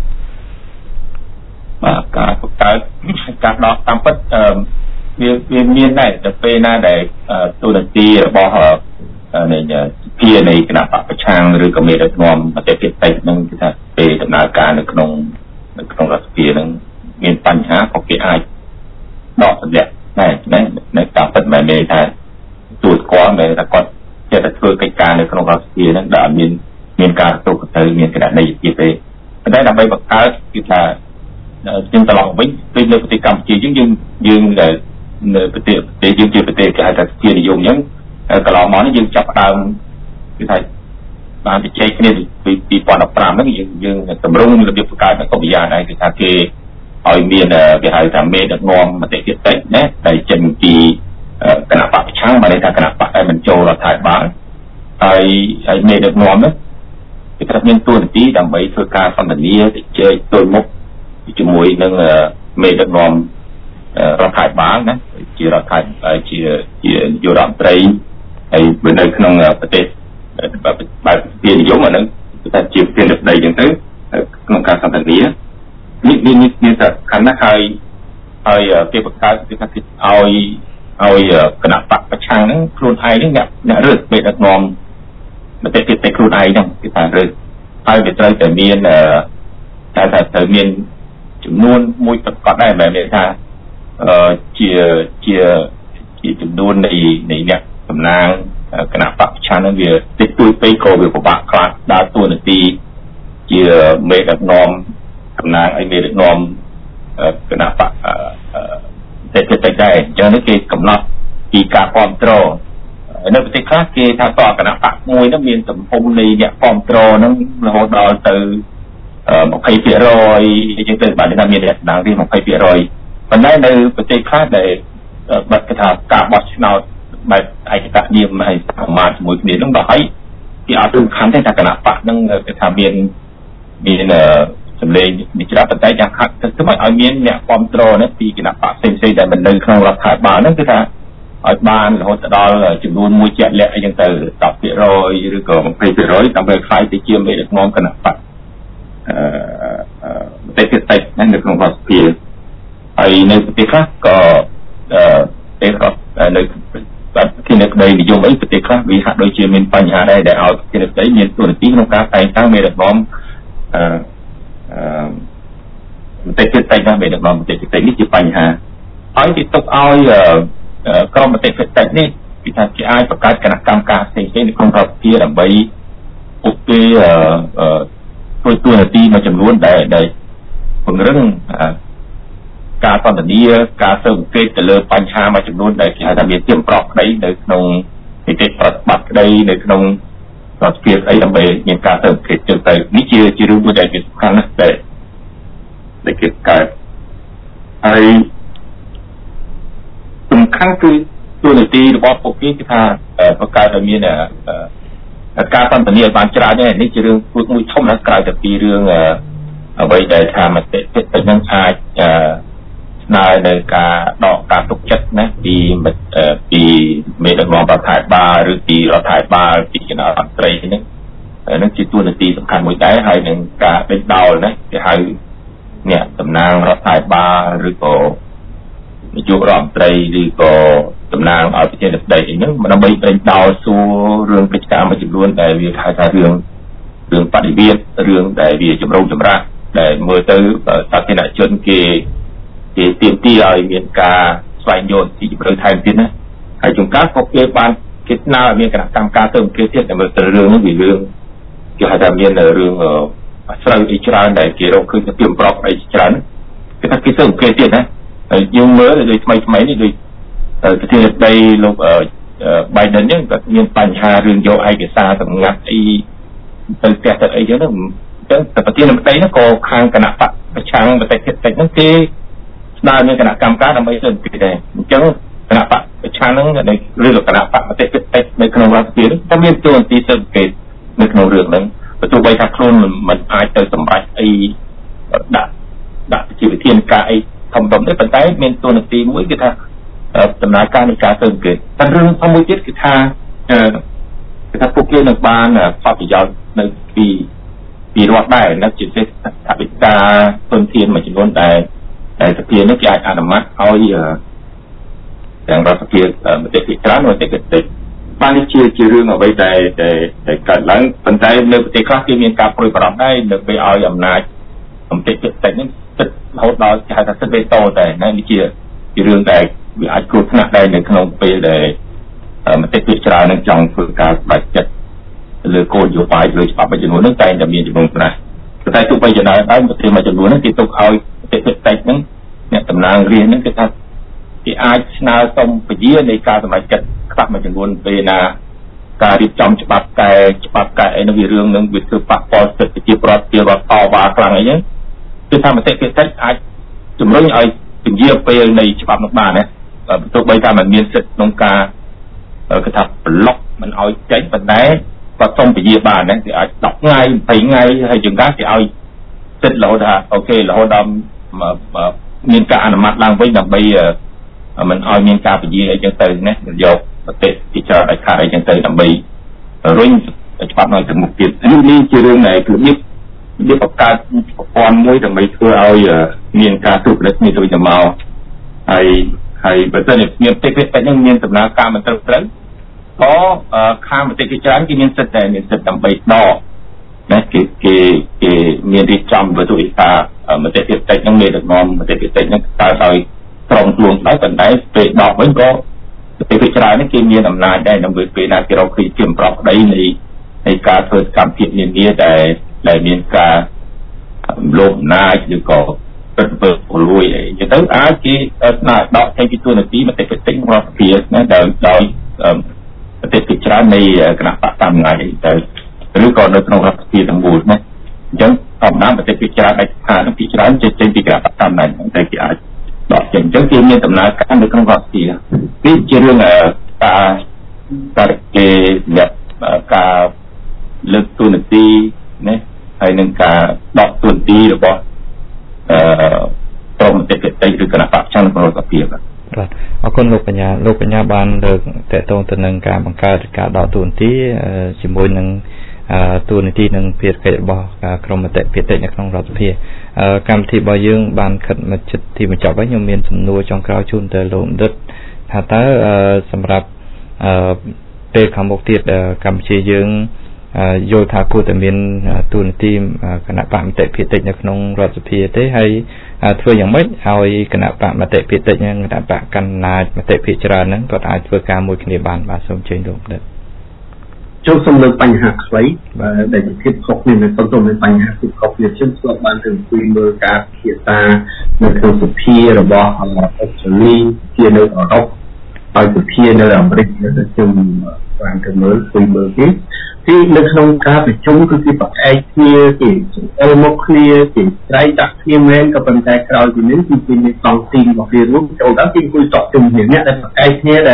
ការបង្កើតការដកតាមពិតវាមានដែរទៅពេលណាដែលទូនាទីរបស់នៃភានៃគណៈបកប្រឆាំងឬក៏មេដឹកនាំមតិភាគតិចហ្នឹងគឺថាពេលដំណើរការនៅក្នុងរដ្ឋសភាហ្នឹងមានបញ្ហាក៏គេអាចដកទម្លាក់ដែរនៅតាមពិតមិនមែនថាទូស្គាល់តែថាគាត់ចេះតែធ្វើកិច្ចការនៅក្នុងរដ្ឋសភាហ្នឹងដែលមានការទូទៅមានគណនេយ្យភាពទេប៉ុន្តែដើម្បីបង្កើតគឺថាយើងត្រឡប់វិញគឺនៅប្រទេសកម្ពុជាយើងនៅប្រទេសយើងជាប្រទេសគេហៅថាជានិយមអញ្ចឹងកន្លងមកនេះយើងចាប់ផ្ដើមគឺថាបានជជែកគ្នាពី2015ហ្នឹងយើងតម្រង់របៀបបង្កើតនៅកម្ពុជាដែរគឺថាគេឲ្យមានគេហៅថាមេដឹកនាំមតិភាគតិចណាដែលចេញពីគណៈបកប្រឆាំងមកន័យថាគណៈបកដែលមិនចូលរដ្ឋាភិបាលហើយមេដឹកនាំហ្នឹងគេត្រូវមានតួនាទីដើម្បីធ្វើការសន្ទនាជជែកទល់មុខជាមួយនឹងមេដឹកនាំរដ្ឋាភិបាលណាជារដ្ឋាភិបាលជានាយករដ្ឋមន្ត្រីហើយនៅក្នុងប្រទេសបែបជានិយមអាហ្នឹងគឺថាជាប្រធានរដ្ឋដីអញ្ចឹងទៅក្នុងការសន្ទនានេះតែខាងណាហើយគេបង្កើតគឺថាគេឲ្យគណៈបកប្រឆាំងហ្នឹងខ្លួនឯងហ្នឹងអ្នករើសមេដឹកនាំមតិភាគតិចខ្លួនឯងហ្នឹងគេថារើសហើយវាត្រូវតែមានតែត្រូវមានចំនួនមួយប្រកបដែរមិនមែនថាជាចំនួននៃអ្នកតំណាងគណៈបកប្រឆាំងហ្នឹងវាតិចតួចពេកក៏វាពិបាកខ្លះដើរតួនាទីជាមេដឹកនាំតំណាងឲ្យមេដឹកនាំគណៈបកតែដែរអញ្ចឹងនេះគេកំណត់ពីការគ្រប់គ្រងនៅប្រទេសខ្លះគេថាតគណៈបកមួយហ្នឹងមានទំហំនៃអ្នកគ្រប់គ្រងហ្នឹងរហូតដល់ទៅ20%អញ្ចឹងទៅបាទថាមានអ្នកតំណាងទី20%ប៉ុន្តែនៅប្រទេសខ្លះដែលបាត់គេថាការបោះឆ្នោតបែបឯកតនាមហើយសមាជជាមួយគ្នាហ្នឹងដល់ហើយគេអត់រំខានទេថាគណៈបកហ្នឹងគេថាមានសម្លេងនេះច្រើនប៉ុន្តែយ៉ាងខាត់ទៅឲ្យមានអ្នកគ្រប់គ្រងនេះពីគណៈបកផ្សេងៗដែលមិននៅក្នុងរដ្ឋាភិបាលហ្នឹងគឺថាឲ្យបានរហូតដល់ចំនួនមួយជាក់លាក់អីចឹងទៅ 10% ឬក៏ 20% ដើម្បីខ្លាយទៅជាមេដឹកនាំគណៈបកប្រទេសតិចហ្នឹងនៅក្នុងរដ្ឋសភាហើយនៅប្រទេសខ្លះក៏ពេលគាត់នៅគណៈក្តីនិយមអីប្រទេសខ្លះវាហាក់ដូចជាមានបញ្ហាដែរដែលឲ្យគណៈក្តីមានទូនាទីក្នុងការតែងតាំងមេដឹកនាំមតិភាគតិចណាមេដឹកនាំមតិភាគតិចនេះជាបញ្ហាហើយគេទុកឲ្យក្រុមមតិភាគតិចនេះគេថាគេអាចបង្កើតគណៈកម្មការផ្សេងៗនៅក្នុងរដ្ឋសភាដើម្បីពួកគេធ្វើទូនាទីមួយចំនួនដែលពង្រឹងការសន្ទនាការស៊ើបអង្កេតទៅលើបញ្ហាមួយចំនួនដែលគេហៅថាមានទៀមប្រកក្តីនៅក្នុងនីតិប្រតិបត្តិក្តីនៅក្នុងរដ្ឋសភាអីដើម្បីមានការស៊ើបអង្កេតទៅនេះជារឿងមួយដែលសំខាន់ណាស់ដែលគេកើតហើយសំខាន់គឺទូនាទីរបស់ពួកគេគឺថាបង្កើតឲ្យមានការសន្ទនាបានច្រើននេះជារឿងមួយធំណាស់ក្រៅពីរឿងអ្វីដែលថាមតិពិតទៅនឹងអាចស្នើនៅការដកការទុកចិត្តណាពីមេដឹកនាំរដ្ឋាភិបាលឬពីរដ្ឋាភិបាលពីគណៈរដ្ឋមន្ត្រីនឹងជាតួនាទីសំខាន់មួយដែរហើយនឹងការដេញដោលណាគេហៅអ្នកតំណាងរដ្ឋាភិបាលឬក៏នាយករដ្ឋមន្ត្រីឬក៏តំណាងឲ្យប្រធានាធិបតីហ្នឹងដើម្បីដេញដោលសួររឿងកិច្ចការមួយចំនួនដែលវាហៅថារឿងបដិវេតរឿងដែលវាចម្រូងចម្រាសដែលមើលទៅសាធារណជនគេទាមទារឲ្យមានការស្វែងយល់ពីជំរឿនថែមទៀតណាហើយជួនកាលក៏គេបានគេស្នើឲ្យមានគណៈកម្មការស៊ើបអង្កេតទៀតតែមើលទៅរឿងនេះវារឿងគេហៅថាមានរឿងស្រូវអីច្រើនដែលគេរកឃើញពីប្រកអីច្រើនគេថាគេស៊ើបអង្កេតទៀតណាហើយយើងមើលដូចថ្មីនេះដូចប្រធានាធិបតីលោក Biden ហ្នឹងក៏មានបញ្ហារឿងយកឯកសារសម្ងាត់អីទៅផ្ទះទៅអីចឹងតែប្រធានាធិបតីហ្នឹងក៏ខាងគណៈបកប្រឆាំងប្រទេសជាតិហ្នឹងគេស្នើមានគណៈកម្មការដើម្បីស៊ើបអង្កេតដែរអញ្ចឹងគណៈបកប្រឆាំងហ្នឹងឬក៏គណៈបកប្រទេសជាតិនៅក្នុងរដ្ឋសភាតែមានតួនាទីស៊ើបអង្កេតនៅក្នុងរឿងហ្នឹងបើទោះបីថាខ្លួនមិនអាចទៅសម្រេចអីដាក់ជាវិធានការអីធំៗទេប៉ុន្តែមានតួនាទីមួយគឺថាដំណើរការនៃការស៊ើបអង្កេតតែរឿងធំមួយទៀតគឺថាពួកគេនឹងបានផលប្រយោជន៍នៅពីរដ្ឋដែរនៅជាពិសេសថាវិការទុនធានមួយចំនួនដែលសភានេះគេអាចអនុម័តឲ្យទាំងរដ្ឋសភាមតិវិច្រើនមតិគតិបាននេះជារឿងអ្វីដែលកើតឡើងប៉ុន្តែនៅប្រទេសខ្លះគេមានការព្រួយបារម្ភដែរនៅពេលឲ្យអំណាចមតិគតិនេះទឹករហូតដល់គេហៅថាសិទ្ធិវេតូតែនេះជារឿងដែលវាអាចគ្រោះថ្នាក់ដែរនៅក្នុងពេលដែលមតិវិច្រើននឹងចង់ធ្វើការស្បែកចិត្តលើគោលនយោបាយលើច្បាប់មួយចំនួននឹងតែតែមានចំនួនខ្លះតែទោះបីយ៉ាងណាដែរប្រទេសមួយចំនួនហ្នឹងគេទុកឲ្យមតិវិហ្នឹងអ្នកតំណាងរាស្ត្រហ្នឹងគេថាគេអាចស្នើសុំពជានៃការសម្រេចចិត្តខ្លះមួយចំនួនពេលណាការរៀបចំច្បាប់កែអីនោះវារឿងនឹងវាធ្វើប៉ះពាល់សិទ្ធិប្រជាពលរដ្ឋជារដ្ឋតវ៉ាខ្លាំងអីហ្នឹងគឺថាមតិវិអាចជំរុញឲ្យពជាពេលនៃច្បាប់នោះបានណាទោះបីថាมันមានសិទ្ធិក្នុងការគេថាប្លុកមិនឲ្យចេញប៉ុន្តែក៏សុំពជាបានណាគេអាច10ថ្ងៃ20ថ្ងៃហើយជាងការគេឲ្យសិទ្ធិរហូតថាអូខេរហូតដល់មានការអនុម័តឡើងវិញដើម្បីមិនឲ្យមានការពជាអីចឹងទៅណាយកប្រទេសពិចារណាខាតអីចឹងទៅដើម្បីរុញច្បាប់នៅទៅមុខទៀតនេះជារឿងដែលគឺនេះបង្កើតប្រព័ន្ធមួយដើម្បីធ្វើឲ្យមានការត្រួតពិនិត្យនេះទៅវិញទៅមកហើយបើសិនជាមានទេវៈនឹងមានដំណើរការមិនត្រឹមត្រូវក៏ខាងមតិវិច្រើនគេមានសិទ្ធិដើម្បីដកណាគេមានរៀបចំបើទូថាមតិវិនឹងមានដឹកនាំមតិវិនឹងតើឲ្យត្រង់ខ្លួនដែរប៉ុន្តែពេលដកវិញក៏មតិវិច្រើននេះគេមានអំណាចដែរដើម្បីពេលណាគេរកឃើញជាប្រកប្តីនៃការធ្វើសកម្មភាពនានាដែលមានការលោភអំណាចឬក៏ពិតបើពលួយអីចឹងទៅអាចគេស្នើដកចេញពីទួលនីតិមតិវិរដ្ឋសភាណាដោយមតិវិច្រើននៃគណៈបកតាមថ្ងៃទៅឬក៏នៅក្នុងរដ្ឋសភាទាំងមូលណាអញ្ចឹងធម្មតាមតិវិច្រើនឯកសារនឹងពីច្រើនចេញពីគណៈបកតាមថ្ងៃតែគេអាចដកចេញអញ្ចឹងគេមានដំណើរការនៅក្នុងរដ្ឋសភានេះជារឿងការគេអ្នកការលើកទួលនីតិណាហើយនឹងការដកទួលនីតិរបស់ក្រុមមតិវិឬគណៈបកចង់ក្នុងរដ្ឋសភាបាទអរគុណលោកបញ្ញាបានលើកតកតងទៅនឹងការបង្កើតការដកទួលនីតិជាមួយនឹងទួលនីតិនិងភារកិច្ចរបស់ក្រុមមតិវិនៅក្នុងរដ្ឋសភាកម្មវិធីរបស់យើងបានខិតមកជិតទីបញ្ចប់ហើយខ្ញុំមានសំណួរចុងក្រោយជូនទៅលោកបណ្ឌិតថាតើសម្រាប់ពេលខាងមុខទៀតកម្ពុជាយើងយល់ថាគួរតែមានទូនាទីគណៈបកមតិភិតិនៅក្នុងរដ្ឋសភាទេហើយធ្វើយ៉ាងម៉េចឲ្យគណៈបកមតិភិតិនិងគណៈបកកណ្ដាលមតិភិច្រើនហ្នឹងក៏អាចធ្វើការមួយគ្នាបានបាទសូមជើញលោកបណ្ឌិតចូលសំលើបញ្ហាខ្លីបាទដែលជាភាពខុសគ្នានៅក្នុងបញ្ហាភាពខុសគ្នាខ្ញុំធ្លាប់បានទៅអង្គុយមើលការពិភាក្សានៅក្នុងសភារបស់អូស្ត្រាលីជានៅអឺរ៉ុបហើយសភានៅអាមេរិកខ្ញុំបានទៅមើលគេនៅក្នុងការប្រជុំគឺគេប្រែកគ្នាគេមកគ្នាគេស្រ័យដាក់គ្នាមែនក៏ប៉ុន្តែក្រោយពីនេះគឺគេមានតង់ទីរបស់គេរួមចូលដល់គេអង្គុយតក់ជុំគ្នាអ្នកដែលប្រែកគ្នាដែល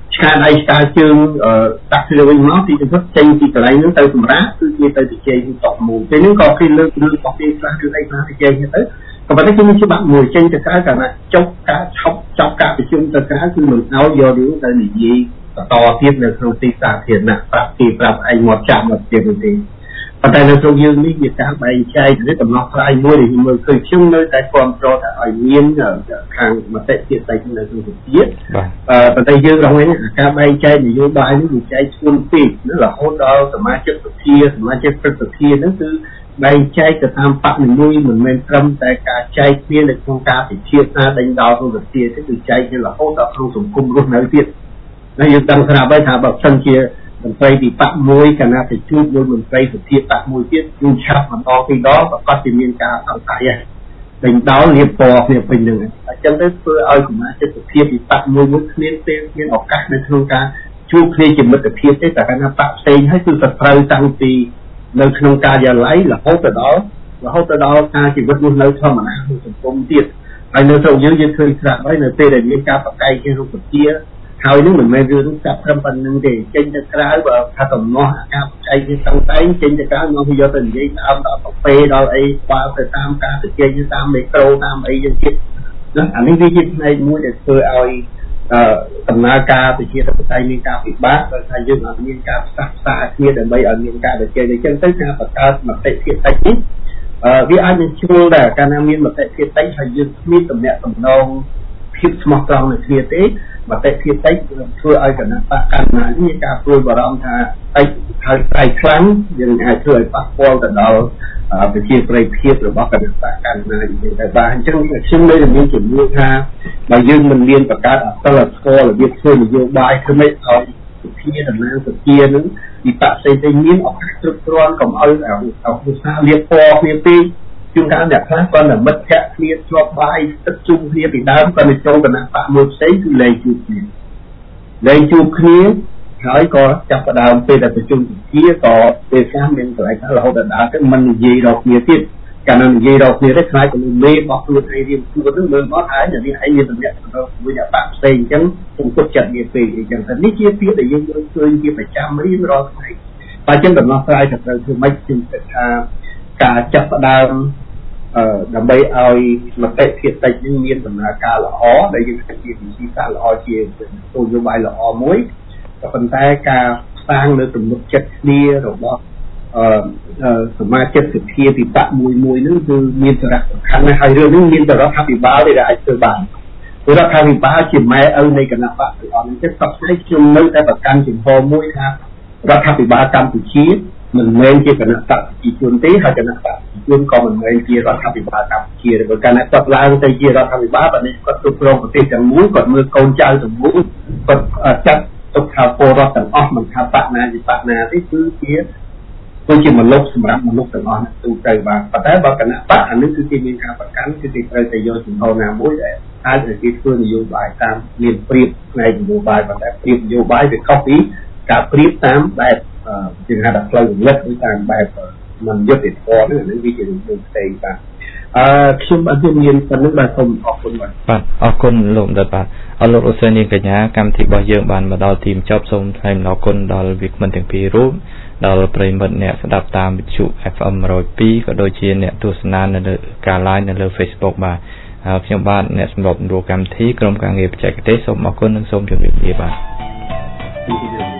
ឆ្កាដៃឆ្កាជើងដាក់គ្នាវិញមកទីទៅចេញពីកន្លែងហ្នឹងទៅសម្រាប់គឺជាទៅជជែកតក់មួយពេលហ្នឹងក៏គេលើករឿងរបស់គេខ្លះរឿងអីខ្លះជជែកទៅក៏ប៉ុន្តែគេមានច្បាប់មួយចេញទៅក្រៅកាលណាចប់ការចាប់ការប្រជុំទៅក្រៅគឺមិនឲ្យយករឿងទៅនិយាយបន្តទៀតនៅក្នុងទីសាធារណៈប្រាប់គេប្រាប់ឯងមកចាប់មកទៀតទេប៉ុន្តែនៅក្នុងយើងនេះវាការបែងចែកទៅដំណោះស្រាយមួយដែលមើលឃើញខ្ញុំនៅតែគ្រប់គ្រងថាឲ្យមានខាងមតិជាតិតែនៅក្នុងសភាប៉ុន្តែយើងរហូតការបែងចែកនយោបាយនេះវាចែកធ្ងន់ពេករហូតដល់សមាជិកសភាសមាជិកព្រឹទ្ធសភាហ្នឹងគឺបែងចែកទៅតាមបកនីមួយមិនមែនត្រឹមតែការចែកគ្នានៅក្នុងការពិភាក្សាដេញដោលក្នុងសភាទេគឺចែកគ្នារហូតដល់ក្នុងសង្គមរស់នៅទៀតហើយយើងដឹងស្រាប់ហើយថាបើសិនជាមន្ត្រីពីបកមួយកាលណាទៅជួបមួយមន្ត្រីសភាបកមួយទៀតយូរឆាប់បន្តពីដងប្រកាសជាមានការសង្ស័យហើយដេញដោលលៀបពណ៌គ្នាពេញហ្នឹងអញ្ចឹងទៅធ្វើឲ្យសមាជិកសភាពីបកមួយគ្មានពេលមានឱកាសនៅក្នុងការជួបគ្នាជាមិត្តភាពទេតែកាលណាបកផ្សេងហើយគឺសត្រូវតាំងពីនៅក្នុងការិយាល័យរហូតទៅដល់ការជីវិតរស់នៅធម្មតាក្នុងសង្គមទៀតហើយនៅស្រុកយើងឃើញស្រាប់ហើយនៅពេលដែលមានការបកស្រាយគ្នាក្នុងសភាហើយនឹងមិនមែនរឿងចាប់ត្រឹមប៉ុណ្្នឹងទេចេញទៅក្រៅបើថាតំណោះការបកស្រាយគ្នាតាំងតែចេញទៅក្រៅមកយកទៅនិយាយដល់កាហ្វេដល់អីបើទៅតាមការជជែកតាមមេក្រូតាមអីយ៉ាងទៀតណាអានេះវាជាផ្នែកមួយដែលធ្វើឲ្យដំណើរការប្រជាធិបតេយ្យមានការពិបាកដោយសារយើងអត់មានការផ្សះផ្សាគ្នាដើម្បីឲ្យមានការជជែកអញ្ចឹងទៅការបង្កើតមតិភាគតិចនេះវាអាចនឹងជ្រុលដែរកាលណាមានមតិភាគតិចហើយយើងគ្មានតំណែងតំណងភាពស្មោះត្រង់នៅគ្នាទេមតិភាគតិចធ្វើឲ្យគណៈបកកណ្ដាលនេះមានការព្រួយបារម្ភថាតិចហើយត្រៃខ្លាំងយើងអាចធ្វើឲ្យប៉ះពាល់ទៅដល់ប្រជាប្រិយភាពរបស់គណៈបកកណ្ដាលនេះតែបាទអញ្ចឹងខ្ញុំនៅមានជំនឿថាបើយើងមិនមានបង្កើតអសិលធម៌របៀបធ្វើនយោបាយធ្វើម៉េចឲ្យសុភាដំណើរសុភានឹងពីបកផ្សេងៗមានឱកាសគ្រប់គ្រាន់កុំឲ្យឧស្សាហ៍លៀបពណ៌គ្នាពេកជួនកាលអ្នកខ្លះគាត់តែមិត្តភក្តិគ្នាជាប់បាយទឹកជុំគ្នាពីដើមគាត់ទៅចូលគណៈបកមួយផ្សេងគឺលែងជួបគ្នាហើយក៏ចាប់ផ្ដើមពេលដែលប្រជុំសភាក៏ពេលខ្លះមានកន្លែងខ្លះរហូតដល់ដើរទៅមិននិយាយដល់គ្នាទៀតកាលណានិយាយដល់គ្នាទេខ្លាចទៅមេរបស់ខ្លួនឯងរៀបខ្លួននឹងមើលមកហើយអ្នកនេះឯងមានតំណែងមួយអ្នកបកផ្សេងអញ្ចឹងខ្ញុំគិតចិត្តវាពេកអញ្ចឹងតែនេះជាពាក្យដែលយើងមើលឃើញជាប្រចាំរៀងរាល់ថ្ងៃបើអញ្ចឹងដំណោះស្រាយទៅធ្វើម៉េចខ្ញុំគិតថាការចាប់ផ្ដើមដើម្បីឲ្យមតិភាគតិចនេះមានដំណើរការល្អដែលយើងគិតជាវិធីសាស្ត្រល្អជានយោបាយល្អមួយក៏ប៉ុន្តែការសាងនៅទំនុកចិត្តគ្នារបស់សមាជិកសភាពីបកមួយនោះគឺមានសារៈសំខាន់ណាស់ហើយរឿងនេះមានរដ្ឋាភិបាលដែលអាចធ្វើបានរដ្ឋាភិបាលជាម៉ែឪនៃគណៈបកទាំងអស់នេះចឹងសប្តាហ៍ខ្ញុំនៅតែប្រកាន់ជំហរមួយថារដ្ឋាភិបាលកម្ពុជាមិនមែនជាគណៈបកប្រជាជនទេហើយគណៈបកប្រជាជនក៏មិនមែនជារដ្ឋាភិបាលកម្ពុជាទេបើកាលណាគាត់ឡើងទៅជារដ្ឋាភិបាលបើនេះគាត់គ្រប់គ្រងប្រទេសទាំងមូលគាត់មើលកូនចៅទាំងមូលគាត់ចាត់ទុកថាពលរដ្ឋទាំងអស់មិនថាបកណាជាបកណាទេគឺជាមលុបសម្រាប់មនុស្សទាំងអស់ទូទៅបាទប៉ុន្តែបើគណៈបកអានេះគឺគេមានការប្រកាន់គឺគេត្រូវតែយកជំហរណាមួយដែលអាចឲ្យគេធ្វើនយោបាយតាមមានព្រៀបផ្នែកនយោបាយប៉ុន្តែព្រៀបនយោបាយវាខុសពីការព្រៀបតាមបែបជាហៅថាផ្លូវរលឹកឬតាមបែបមិនយុត្តិធម៌នេះវាជារឿងផ្សេងបាទខ្ញុំអត់មានប៉ុណ្្នឹងបាទសូមអរគុណបាទអរគុណលោកដិតបាទអរលោកអូសែននាងកញ្ញាកម្មវិធីរបស់យើងបានមកដល់ទីបញ្ចប់សូមថ្លែងអំណរគុណដល់វិក្កាមទាំងពីររូបដល់ប្រិយមិត្តអ្នកស្ដាប់តាមវិទ្យុ FM 102ក៏ដូចជាអ្នកទស្សនានៅលើការ live នៅលើ Facebook បាទខ្ញុំបាទអ្នកសម្របសម្រួលកម្មវិធីក្រុមការងារបច្ចេកទេសសូមអរគុណនិងសូមជម្រាបលាបាទ